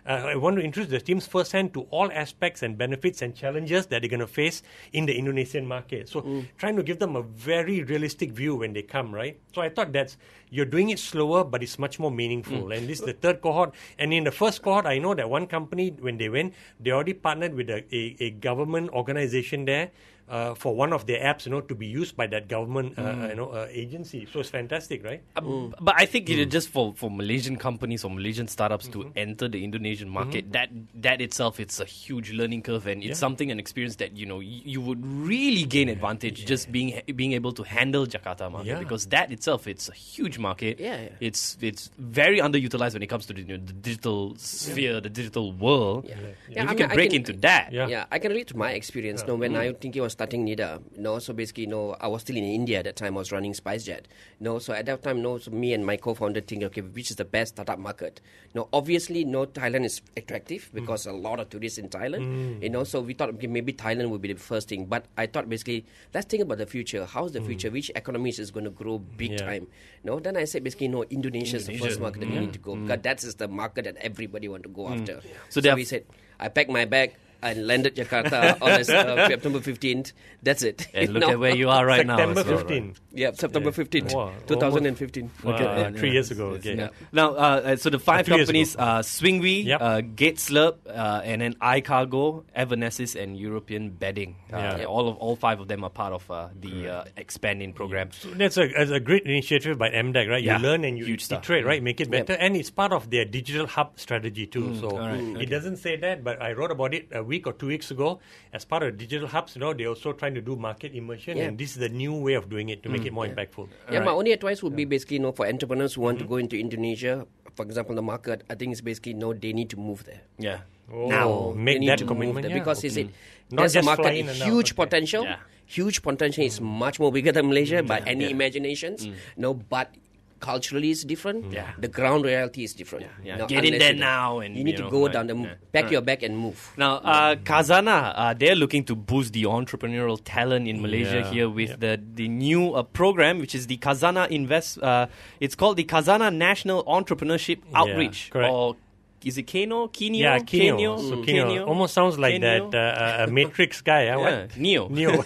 uh, I want to introduce the teams firsthand to all aspects and benefits and challenges that they're going to face in the Indonesian market. So Mm. trying to give them a very realistic view when they come, right? So I thought that's, you're doing it slower, but it's much more meaningful. Mm. And this is the third cohort. And in the first cohort, I know that one company, when they went, they already partnered with a, a, a government organization there. Uh, for one of their apps, you know, to be used by that government, uh, uh, you know, uh, agency. So it's fantastic, right? Um, But I think you know, just for, for Malaysian companies or Malaysian startups to enter the Indonesian market, that that itself it's a huge learning curve, and it's Yeah. something an experience that you know you, you would really gain advantage just being being able to handle Jakarta market, Yeah. because that itself it's a huge market. Yeah, yeah. It's it's very underutilized when it comes to the, you know, the digital sphere, the digital world. Yeah. If Yeah, you I can mean, I break can- into that, Yeah. Yeah, I can relate to my experience. No, when I think I was starting NIDA, you know, so basically, you know, I was still in India at that time. I was running SpiceJet. You know, so at that time, you know, so me and my co-founder think, okay, which is the best startup market? You know, obviously, no, Thailand is attractive because a lot of tourists in Thailand. You know, so we thought okay, maybe Thailand would be the first thing. But I thought basically, let's think about the future. How's the future? Which economies is going to grow big Yeah. time? You know, then I said basically, no, Indonesia is the first market that we need to go because that is the market that everybody want to go after. So So, they have- we said, I packed my bag. I landed Jakarta on this, uh, September fifteenth. That's it. and look No. at where you are right now. September as well, right? fifteenth. Yeah, September fifteenth, Wow, twenty fifteen. Wow, Okay. three years ago. Yes, Okay. yeah. Now, uh, so the five Uh, two years companies ago. are Swingwe, Yep. uh, GateSlurp, uh, and then iCargo, Evanescence, and European Bedding. Uh, Yeah. yeah, All of all five of them are part of uh, the uh, expanding program. That's a, that's a great initiative by M D E C, right? Yeah, You learn and you huge stuff. iterate, right? Make it Yep. better. And it's part of their digital hub strategy too. so alright, it okay. doesn't say that, but I wrote about it a week or two weeks ago. As part of digital hubs, you know, they're also trying to do market immersion. Yeah. And this is the new way of doing it to make it more impactful. Yeah, my only advice would be basically, you know, for entrepreneurs who want to go into Indonesia, for example, the market, I think it's basically, no, they need to move there. Yeah. Oh, Now make they need that to commitment. move there yeah, because is okay. it Not there's a just market, fly in and out, huge okay. potential, Yeah. huge potential. It's much more bigger than Malaysia by any yeah. imaginations. No, but culturally it's different. Yeah. The ground reality is different. Yeah. No, Get in unless there you- now and, you need you to know, go right, down the yeah. pack your bag and move. Now, uh, Khazanah, uh, they're looking to boost the entrepreneurial talent in Malaysia Yeah, here with yep. the the new uh, program, which is the Khazanah Invest. Uh, it's called the Khazanah National Entrepreneurship Outreach, correct. or is it Keno? Kenio? Yeah, Kenyo. Kenyo? So Mm. Kenyo. Kenyo? Almost sounds like Kenyo? that uh, uh, Matrix guy. Huh? Yeah, What? Neo. Neo.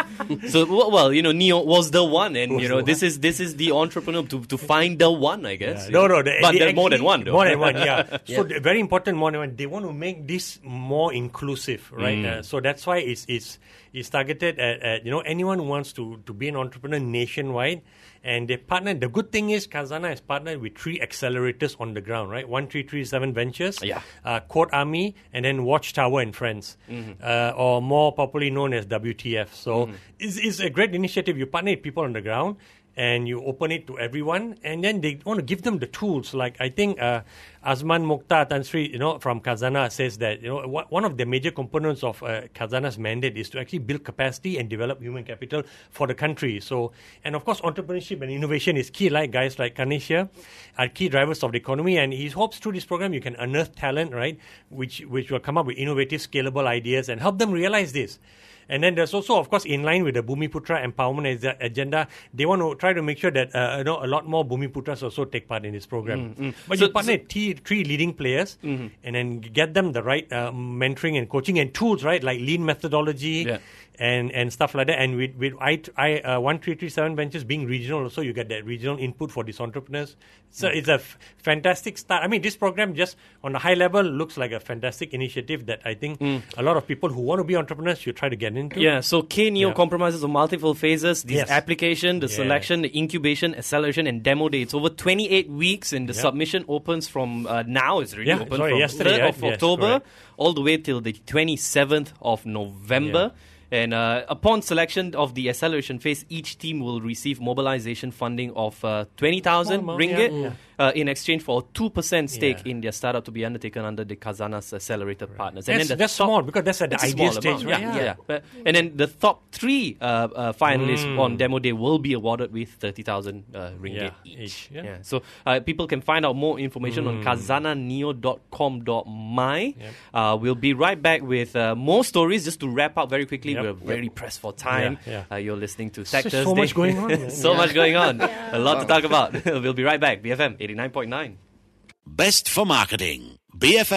So w- well, you know, Neo was the one, and Was you know, the this is this is the entrepreneur to, to find the one, I guess. Yeah. No, no. They, but they there's more than actually- one, though. More than one, yeah. So the- very important, more than one. They want to make this more inclusive, right? Mm. Uh, so that's why it's it's it's targeted at, at you know anyone who wants to to be an entrepreneur nationwide. And they partnered. The good thing is Khazanah has partnered with three accelerators on the ground, right? One three three seven Ventures, Yeah. uh, Code Army, and then Watchtower and Friends, Mm-hmm. uh, or more popularly known as W T F. So it's, it's a great initiative. You partner with people on the ground, and you open it to everyone, and then they want to give them the tools. Like I think uh, Azman Mokhtar Tan Sri, you know, from Khazanah says that you know wha- one of the major components of uh, Khazanah's mandate is to actually build capacity and develop human capital for the country. So, and of course, entrepreneurship and innovation is key. Like guys like Kanesh here are key drivers of the economy, and he hopes through this program you can unearth talent, right, which which will come up with innovative, scalable ideas and help them realize this. And then there's also, of course, in line with the Bumiputra empowerment ag- agenda, they want to try to make sure that uh, you know a lot more Bumiputras also take part in this program. But So- you partner with three, three leading players, and then get them the right uh, mentoring and coaching and tools, right, like lean methodology. Yeah. And, and stuff like that, and with with I, I uh, one three three seven Ventures being regional, also you get that regional input for these entrepreneurs. So it's a f- fantastic start. I mean, this program just on a high level looks like a fantastic initiative that I think a lot of people who want to be entrepreneurs should try to get into. Yeah, so K-Neo Yeah. compromises of multiple phases. This Yes. application, the Yes. selection, the incubation, acceleration, and demo day. It's over twenty-eight weeks, and the Yeah. submission opens from uh, now. It's already Yeah, open sorry, from yesterday, third right? of Yes, October correct. all the way till the twenty-seventh of November. And uh, upon selection of the acceleration phase, each team will receive mobilization funding of uh, twenty thousand Small amount, ringgit yeah. uh, in exchange for a two percent stake Yeah. in their startup to be undertaken under the Khazanah's accelerator partners. That's, the that's top- small because that's at the it's a idea small stage, amount, right? Yeah, yeah. But, and then the top three uh, uh, finalists Mm. on demo day will be awarded with thirty thousand uh, ringgit Yeah, each. each, yeah. So uh, people can find out more information on khazanah neo dot com dot my. Yep. Uh, we'll be right back with uh, more stories. Just to wrap up very quickly, Yep. we're very pressed for time. Yeah, yeah. Uh, you're listening to Tech So- Thursday. so much going on, man. so Yeah. much going on. A lot to talk about. We'll be right back. B F M eighty-nine point nine. Best for marketing. B F M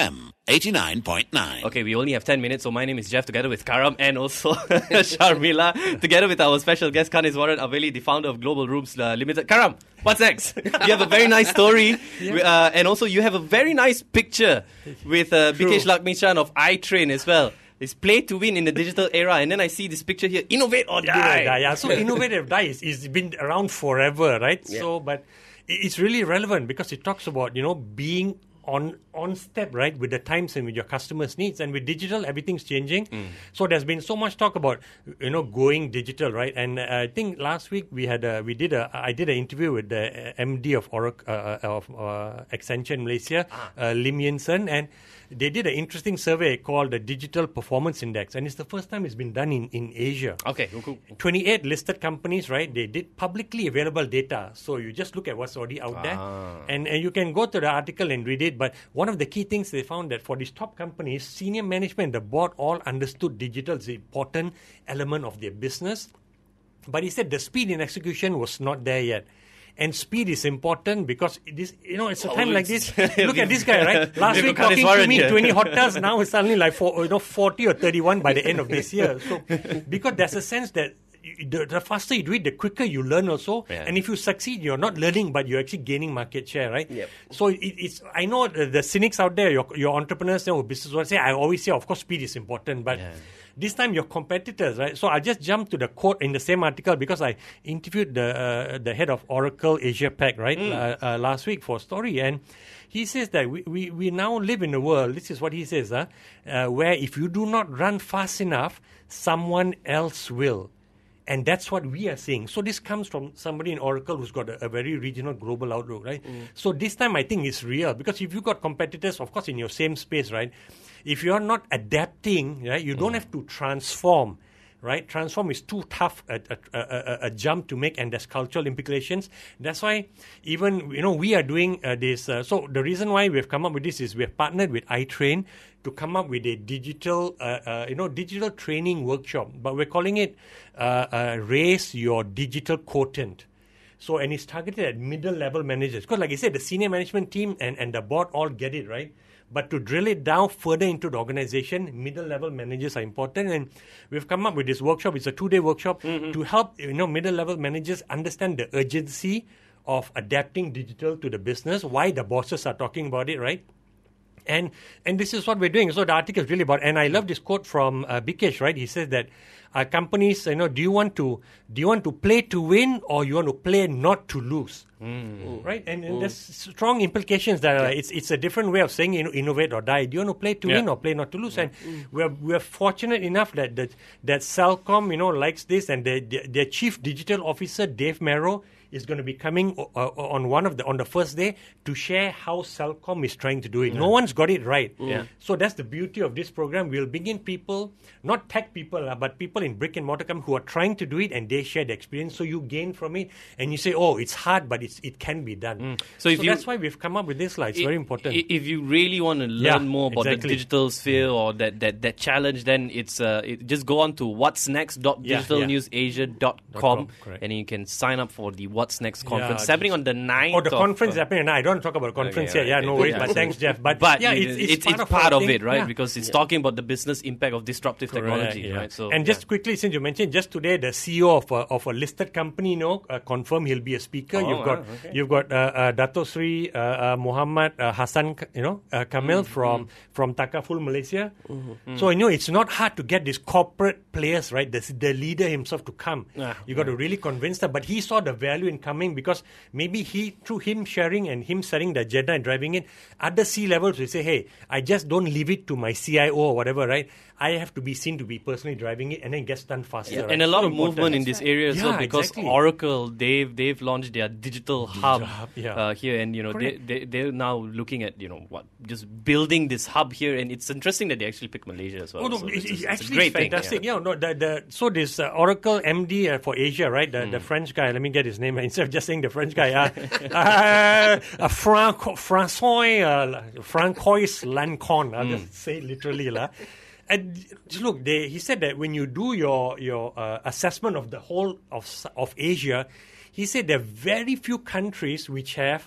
eighty-nine point nine. Okay, we only have ten minutes, so my name is Jeff, together with Karam and also Sharmila, together with our special guest, Kaniswaran Aveli, the founder of Global Rooms uh, Limited. Karam, what's next? You have a very nice story, uh, and also you have a very nice picture with uh, Bikesh Lakmichan of iTrain as well. It's play to win in the digital era, and then I see this picture here, innovate or die. die. Yeah, so innovate or die is, is been around forever, right? Yeah. So, but it's really relevant because it talks about, you know, being on on step, right, with the times and with your customers' needs. And with digital, everything's changing. Mm. So there's been so much talk about, you know, going digital, right? And uh, I think last week we had a, we did a I did an interview with the M D of Oracle uh, of uh, Accenture in Malaysia, ah. uh, Lim Yen-sen, and they did an interesting survey called the Digital Performance Index, and it's the first time it's been done in, in Asia. Okay, cool. twenty-eight listed companies, right? They did publicly available data, so you just look at what's already out ah. there, and, and you can go to the article and read it. But one of the key things they found that for these top companies, senior management, the board all understood digital is an important element of their business. But he said the speed in execution was not there yet. And speed is important because this, you know, it's a time oh, like this. Look at this guy, right? Last week talking to me, twenty hotels. Now it's suddenly like four, you know, forty or thirty-one by the end of this year. So, because there's a sense that the, the faster you do it, the quicker you learn also. Yeah. And if you succeed, you're not learning, but you're actually gaining market share, right? Yep. So it, it's. I know the, the cynics out there, your, your entrepreneurs, or business owners say, I always say, of course, speed is important, but. Yeah. This time, your competitors, right? So I just jumped to the quote in the same article because I interviewed the uh, the head of Oracle Asia Pac, right, mm. uh, uh, last week for a story, and he says that we, we, we now live in a world. This is what he says, huh, uh, where if you do not run fast enough, someone else will. And that's what we are seeing. So this comes from somebody in Oracle who's got a, a very regional, global outlook, right? Mm. So this time I think it's real because if you've got competitors, of course, in your same space, right? If you're not adapting, right, you mm. don't have to transform, right? Transform is too tough a, a, a, a jump to make, and there's cultural implications. That's why even, you know, we are doing uh, this. Uh, so the reason why we've come up with this is we've partnered with iTrain to come up with a digital, uh, uh, you know, digital training workshop. But we're calling it uh, uh, Raise Your Digital Quotient. So, and it's targeted at middle-level managers. Because like I said, the senior management team and, and the board all get it, right? But to drill it down further into the organization, middle-level managers are important. And we've come up with this workshop. It's a two-day workshop mm-hmm. to help, you know, middle-level managers understand the urgency of adapting digital to the business, why the bosses are talking about it, right? And and this is what we're doing. So the article is really about, and I love this quote from uh, Bikesh, right? He says that uh, companies, you know, do you want to do you want to play to win or you want to play not to lose, mm. right? And, and there's strong implications that uh, it's it's a different way of saying, you know, innovate or die. Do you want to play to yeah. win or play not to lose? Yeah. And mm. we're we're fortunate enough that that that Celcom, you know, likes this, and their their chief digital officer Dave Merrow is going to be coming uh, on one of the on the first day to share how Celcom is trying to do it. Yeah. No one's got it right. Yeah. So that's the beauty of this program. We'll bring in people, not tech people, uh, but people in brick and mortar come who are trying to do it, and they share the experience. So you gain from it, and you say, "Oh, it's hard, but it's it can be done." Mm. So, if so you, that's why we've come up with this. Like, it's it, very important. If you really want to learn yeah, more about exactly. the digital sphere or that, that, that challenge, then it's uh, it, just go on to what's next dot digital news asia dot com yeah. and you can sign up for the What's Next conference. Yeah. It's happening on the ninth. Oh, the of, conference is uh, happening. No, I don't talk about conference okay, yet. Yeah, right. no worries. Yeah. But thanks, Jeff. But, but yeah, it's, it's, it's, part, it's of, part of thing. it, right? Yeah. Because it's yeah. talking about the business impact of disruptive Correct, technology, yeah. right? So, and yeah. just quickly, since you mentioned just today, the C E O of a, of a listed company, you know, uh, confirmed he'll be a speaker. Oh, you've got wow, okay. you've got uh, uh, Dato Sri uh, uh, Muhammad uh, Hassan, you know, uh, Kamil mm, from mm. from Takaful Malaysia. Mm-hmm. Mm. So you know, it's not hard to get these corporate players, right? The, the leader himself to come. Ah, you got yeah. to really convince them. But he saw the value in coming because maybe he, through him sharing and him setting the agenda and driving it, other C-levels will say, hey, I just don't leave it to my C I O or whatever, right? I have to be seen to be personally driving it, and then it gets done faster. Yeah. Right? And a lot so of movement in this area as yeah, well, because exactly. Oracle, they've they've launched their digital hub, hub yeah. uh, here, and you know they, they they're now looking at you know what just building this hub here, and it's interesting that they actually picked Malaysia as well. Oh no, so it's, it's, it's it's actually a great fantastic. Thing, yeah. yeah, no, the, the so this uh, Oracle M D uh, for Asia, right? The, mm. the French guy. Let me get his name instead of just saying the French guy. Uh, uh, uh, Franc François uh, Francois Lancon. I'll mm. just say it literally, lah. And look, they, he said that when you do your your uh, assessment of the whole of of Asia, he said there are very few countries which have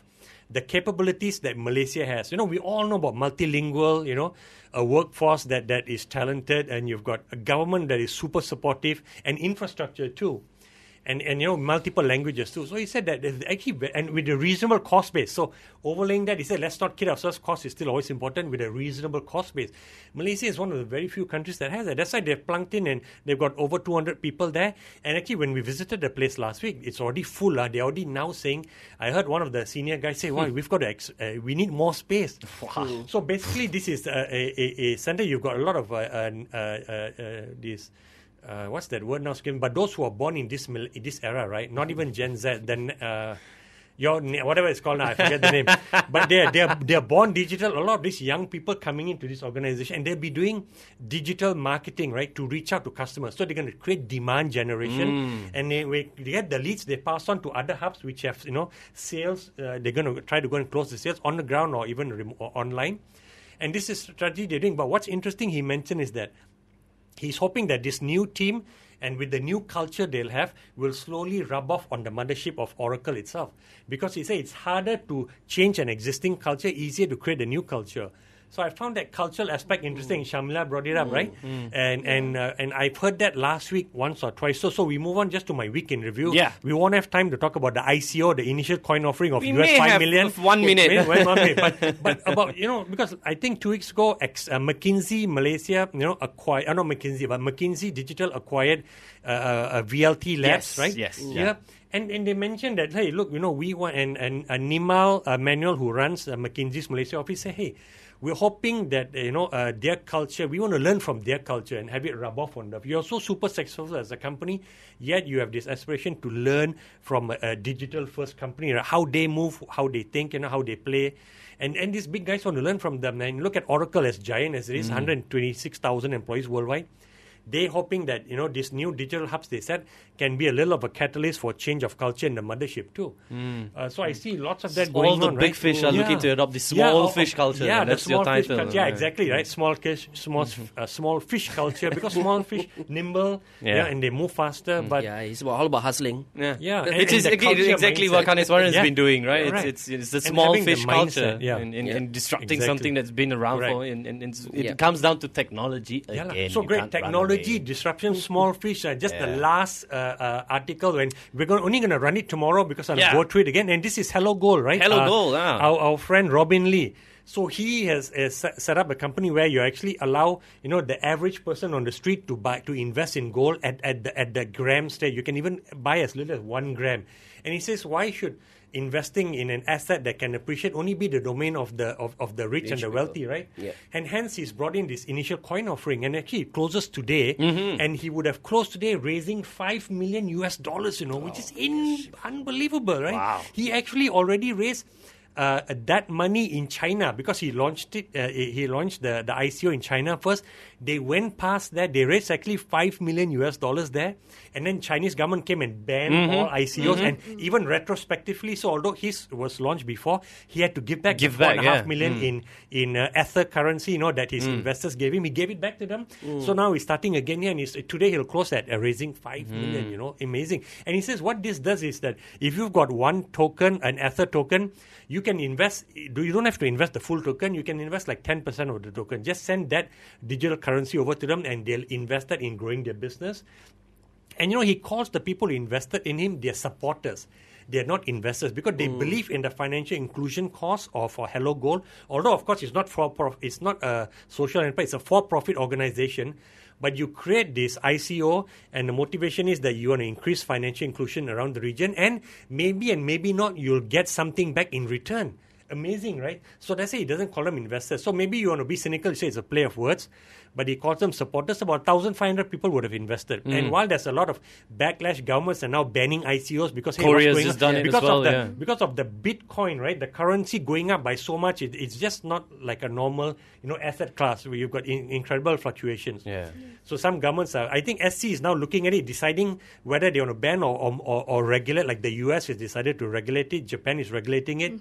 the capabilities that Malaysia has. You know, we all know about multilingual, you know, a workforce that, that is talented, and you've got a government that is super supportive, and infrastructure too. And, and you know, multiple languages too. So he said that there's actually, and with a reasonable cost base. So overlaying that, he said, let's not kid ourselves, cost is still always important with a reasonable cost base. Malaysia is one of the very few countries that has that. That's why they've plunked in, and they've got over two hundred people there. And actually, when we visited the place last week, it's already full. Uh. They're already now saying, I heard one of the senior guys say, wow, we've got to, ex- uh, we need more space. Wow. So basically, this is uh, a, a, a center. You've got a lot of uh, uh, uh, uh, these. Uh, what's that word now? But those who are born in this in this era, right? Not even Gen Z, then uh, your whatever it's called now, I forget the name. But they're they're they're born digital. A lot of these young people coming into this organization, and they'll be doing digital marketing, right, to reach out to customers. So they're going to create demand generation, mm. and they, they get the leads. They pass on to other hubs which have you know sales. Uh, they're going to try to go and close the sales on the ground or even rem- or online. And this is strategy they're doing. But what's interesting, he mentioned, is that he's hoping that this new team and with the new culture they'll have will slowly rub off on the mothership of Oracle itself. Because he said it's harder to change an existing culture, easier to create a new culture. So I found that cultural aspect interesting. Mm. Shamila brought it up, mm. right? Mm. And and uh, and I've heard that last week once or twice. So so we move on just to my week in review. Yeah. We won't have time to talk about the I C O, the initial coin offering of we U S may five have million. One minute. Yeah, one, one minute. But, but about, you know, because I think two weeks ago, ex, uh, McKinsey Malaysia, you know, acquired, uh, not McKinsey, but McKinsey Digital acquired uh, uh, V L T Labs, yes, right? Yes. Yeah. yeah. And and they mentioned that, hey, look, you know, we want, and, and uh, Nimal uh, Manuel, who runs uh, McKinsey's Malaysia office, said, hey, we're hoping that, you know, uh, their culture, we want to learn from their culture and have it rub off on them. You're so super successful as a company, yet you have this aspiration to learn from a, a digital-first company, right? How they move, how they think, you know, how they play. And and these big guys want to learn from them. And look at Oracle, as giant as it is, mm. one hundred twenty-six thousand employees worldwide. They're hoping that, you know, these new digital hubs, they said, can be a little of a catalyst for change of culture in the mothership too. Mm. Uh, so I see lots of that so going on. All the on, big right? fish are yeah. looking to adopt the small yeah, fish culture. Yeah, that's the small your title. Fish culture. Yeah, exactly, right? Small fish, small, mm-hmm. uh, small fish culture, because small fish, nimble, yeah. yeah, and they move faster. But yeah, it's all about hustling. Yeah, yeah, and, which and is exactly mindset. what Kaneshwaran has yeah. been doing, right? Yeah, right. It's, it's it's the small fish the culture, yeah. and, and, yeah. and disrupting exactly. something that's been around right. for, and, and, and it yeah. comes down to technology again. Yeah, so you great technology disruption, small fish. Uh, just yeah. the last uh, uh, article, when we're going, only going to run it tomorrow because I'll yeah. go through it again. And this is Hello Gold, right? Hello uh, Gold, ah. our, our friend Robin Lee. So he has uh, set up a company where you actually allow, you know, the average person on the street to buy to invest in gold at at the at the gram stage. You can even buy as little as one gram. And he says, why should investing in an asset that can appreciate only be the domain of the of, of the rich, rich and the people. wealthy, right? Yeah. And hence he's brought in this initial coin offering, and actually it closes today, mm-hmm. and he would have closed today raising five million U S dollars, you know, which oh, is in, unbelievable, right? Wow. He actually already raised Uh, that money in China, because he launched it. Uh, he launched the, the I C O in China first. They went past that. They raised actually five million U S dollars there, and then Chinese government came and banned mm-hmm. all I C Os, mm-hmm. and even retrospectively. So although his was launched before, he had to give back give the four back, and a half yeah. million mm. in in uh, Ether currency, you know, that his mm. investors gave him. He gave it back to them. Mm. So now he's starting again here, and he's, today he'll close at uh, raising five mm. million. You know, amazing. And he says what this does is that if you've got one token, an Ether token, you can invest. Do you don't have to invest the full token? You can invest like ten percent of the token. Just send that digital currency over to them, and they'll invest that in growing their business. And you know, he calls the people who invested in him their supporters. They're not investors, because they mm. believe in the financial inclusion cause of for Hello Gold. Although, of course, it's not for prof- it's not a social enterprise; it's a for-profit organization. But you create this I C O, and the motivation is that you want to increase financial inclusion around the region, and maybe and maybe not, you'll get something back in return. Amazing, right? So that's why he doesn't call them investors. So maybe you want to be cynical, you say it's a play of words, but he calls them supporters. About one thousand five hundred people would have invested. Mm. And while there's a lot of backlash, governments are now banning I C Os because hey, Korea's what's going just on? done it because as well, of the yeah. because of the Bitcoin, right? The currency going up by so much, it, it's just not like a normal, you know, asset class where you've got in, incredible fluctuations. Yeah. So some governments are, I think S C is now looking at it, deciding whether they want to ban or or, or, or regulate. Like the U S has decided to regulate it, Japan is regulating it. Mm-hmm.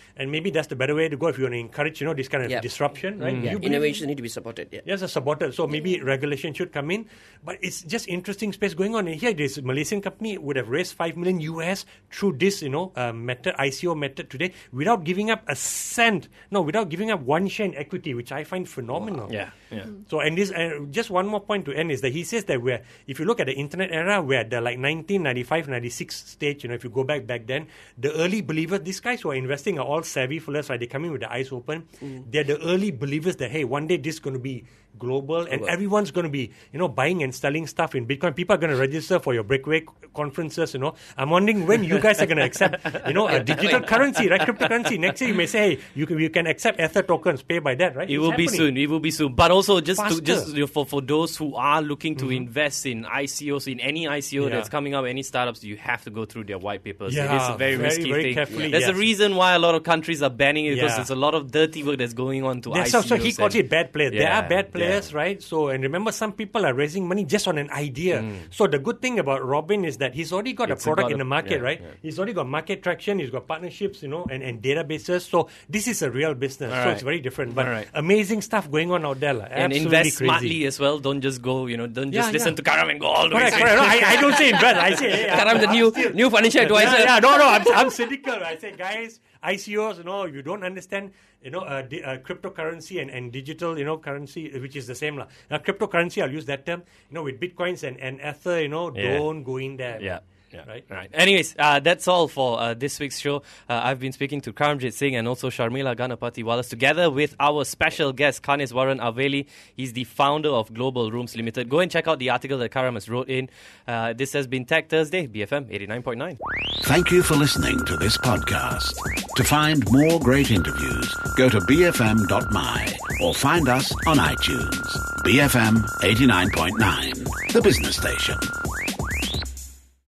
and maybe that's the better way to go if you want to encourage, you know, this kind of Yeah. disruption, right? Yeah, You believe- innovation need to be supported. Yeah. Yes, it's supported. So maybe regulation should come in, but it's just interesting space going on. And here, this Malaysian company would have raised five million U S through this, you know, uh, method, I C O method today, without giving up a cent. No, without giving up one share in equity, which I find phenomenal. Yeah, yeah. So, and this, uh, just one more point to end is that he says that we're, if you look at the internet era, we're at the like nineteen ninety-five, ninety-six stage. You know, if you go back back then, the early believers, these guys who are investing are all savvy fellas, right? They come in with the eyes open. Mm. They're the early believers that hey, one day this is going to be global, and Global. everyone's going to be, you know, buying and selling stuff in Bitcoin. People are going to register for your breakaway conferences. You know, I'm wondering when you guys are going to accept, you know, a digital currency, right? Cryptocurrency. Next year, you may say, hey, you can you can accept Ether tokens, pay by that, right? It It's will be happening. soon. It will be soon. But also, just to, Faster. just you know, for for those who are looking to invest in I C Os, in any I C O Yeah. that's coming up, any startups, you have to go through their white papers. it Yeah, is a very, very, risky very thing. carefully, There's a yes. reason why a lot of countries are banning it because Yeah. there's a lot of dirty work that's going on to That's I C Os. so, so he calls and- it bad players. There Yeah, are bad players, yeah. right? So, and remember, some people are raising money just on an idea. So the good thing about Robin is that he's already got It's a product got in a- the market, yeah, right? yeah. He's already got market traction. He's got partnerships, you know, and, and databases. So this is a real business. All so right. it's very different. But All right. amazing stuff going on out there. lah. and Absolutely invest crazy. smartly as well. Don't just go, you know, don't just Yeah, listen yeah. to Karam and go all the way. Correct, correct. No, I, I don't say invest. I say, hey, Karam, I'm- the I'm new still- new financial advisor. Yeah, yeah, no, no, I'm, I'm cynical. I say, guys, I C Os, you know, if you don't understand, you know, uh, di- uh, cryptocurrency and, and digital, you know, currency, which is the same. lah. Now, cryptocurrency, I'll use that term, you know, with Bitcoins and, and Ether, you know, Yeah. don't go in there. Yeah. Yeah. Right? Right. Anyways, uh, that's all for uh, this week's show. Uh, I've been speaking to Karamjit Singh and also Sharmila Ganapati Wallace together with our special guest, Kaniswaran Aveli. He's the founder of Global Rooms Limited. Go and check out the article that Karam has wrote in. Uh, this has been Tech Thursday, B F M eighty-nine point nine. Thank you for listening to this podcast. To find more great interviews, go to b f m dot m y or find us on iTunes. B F M eighty-nine point nine, the business station.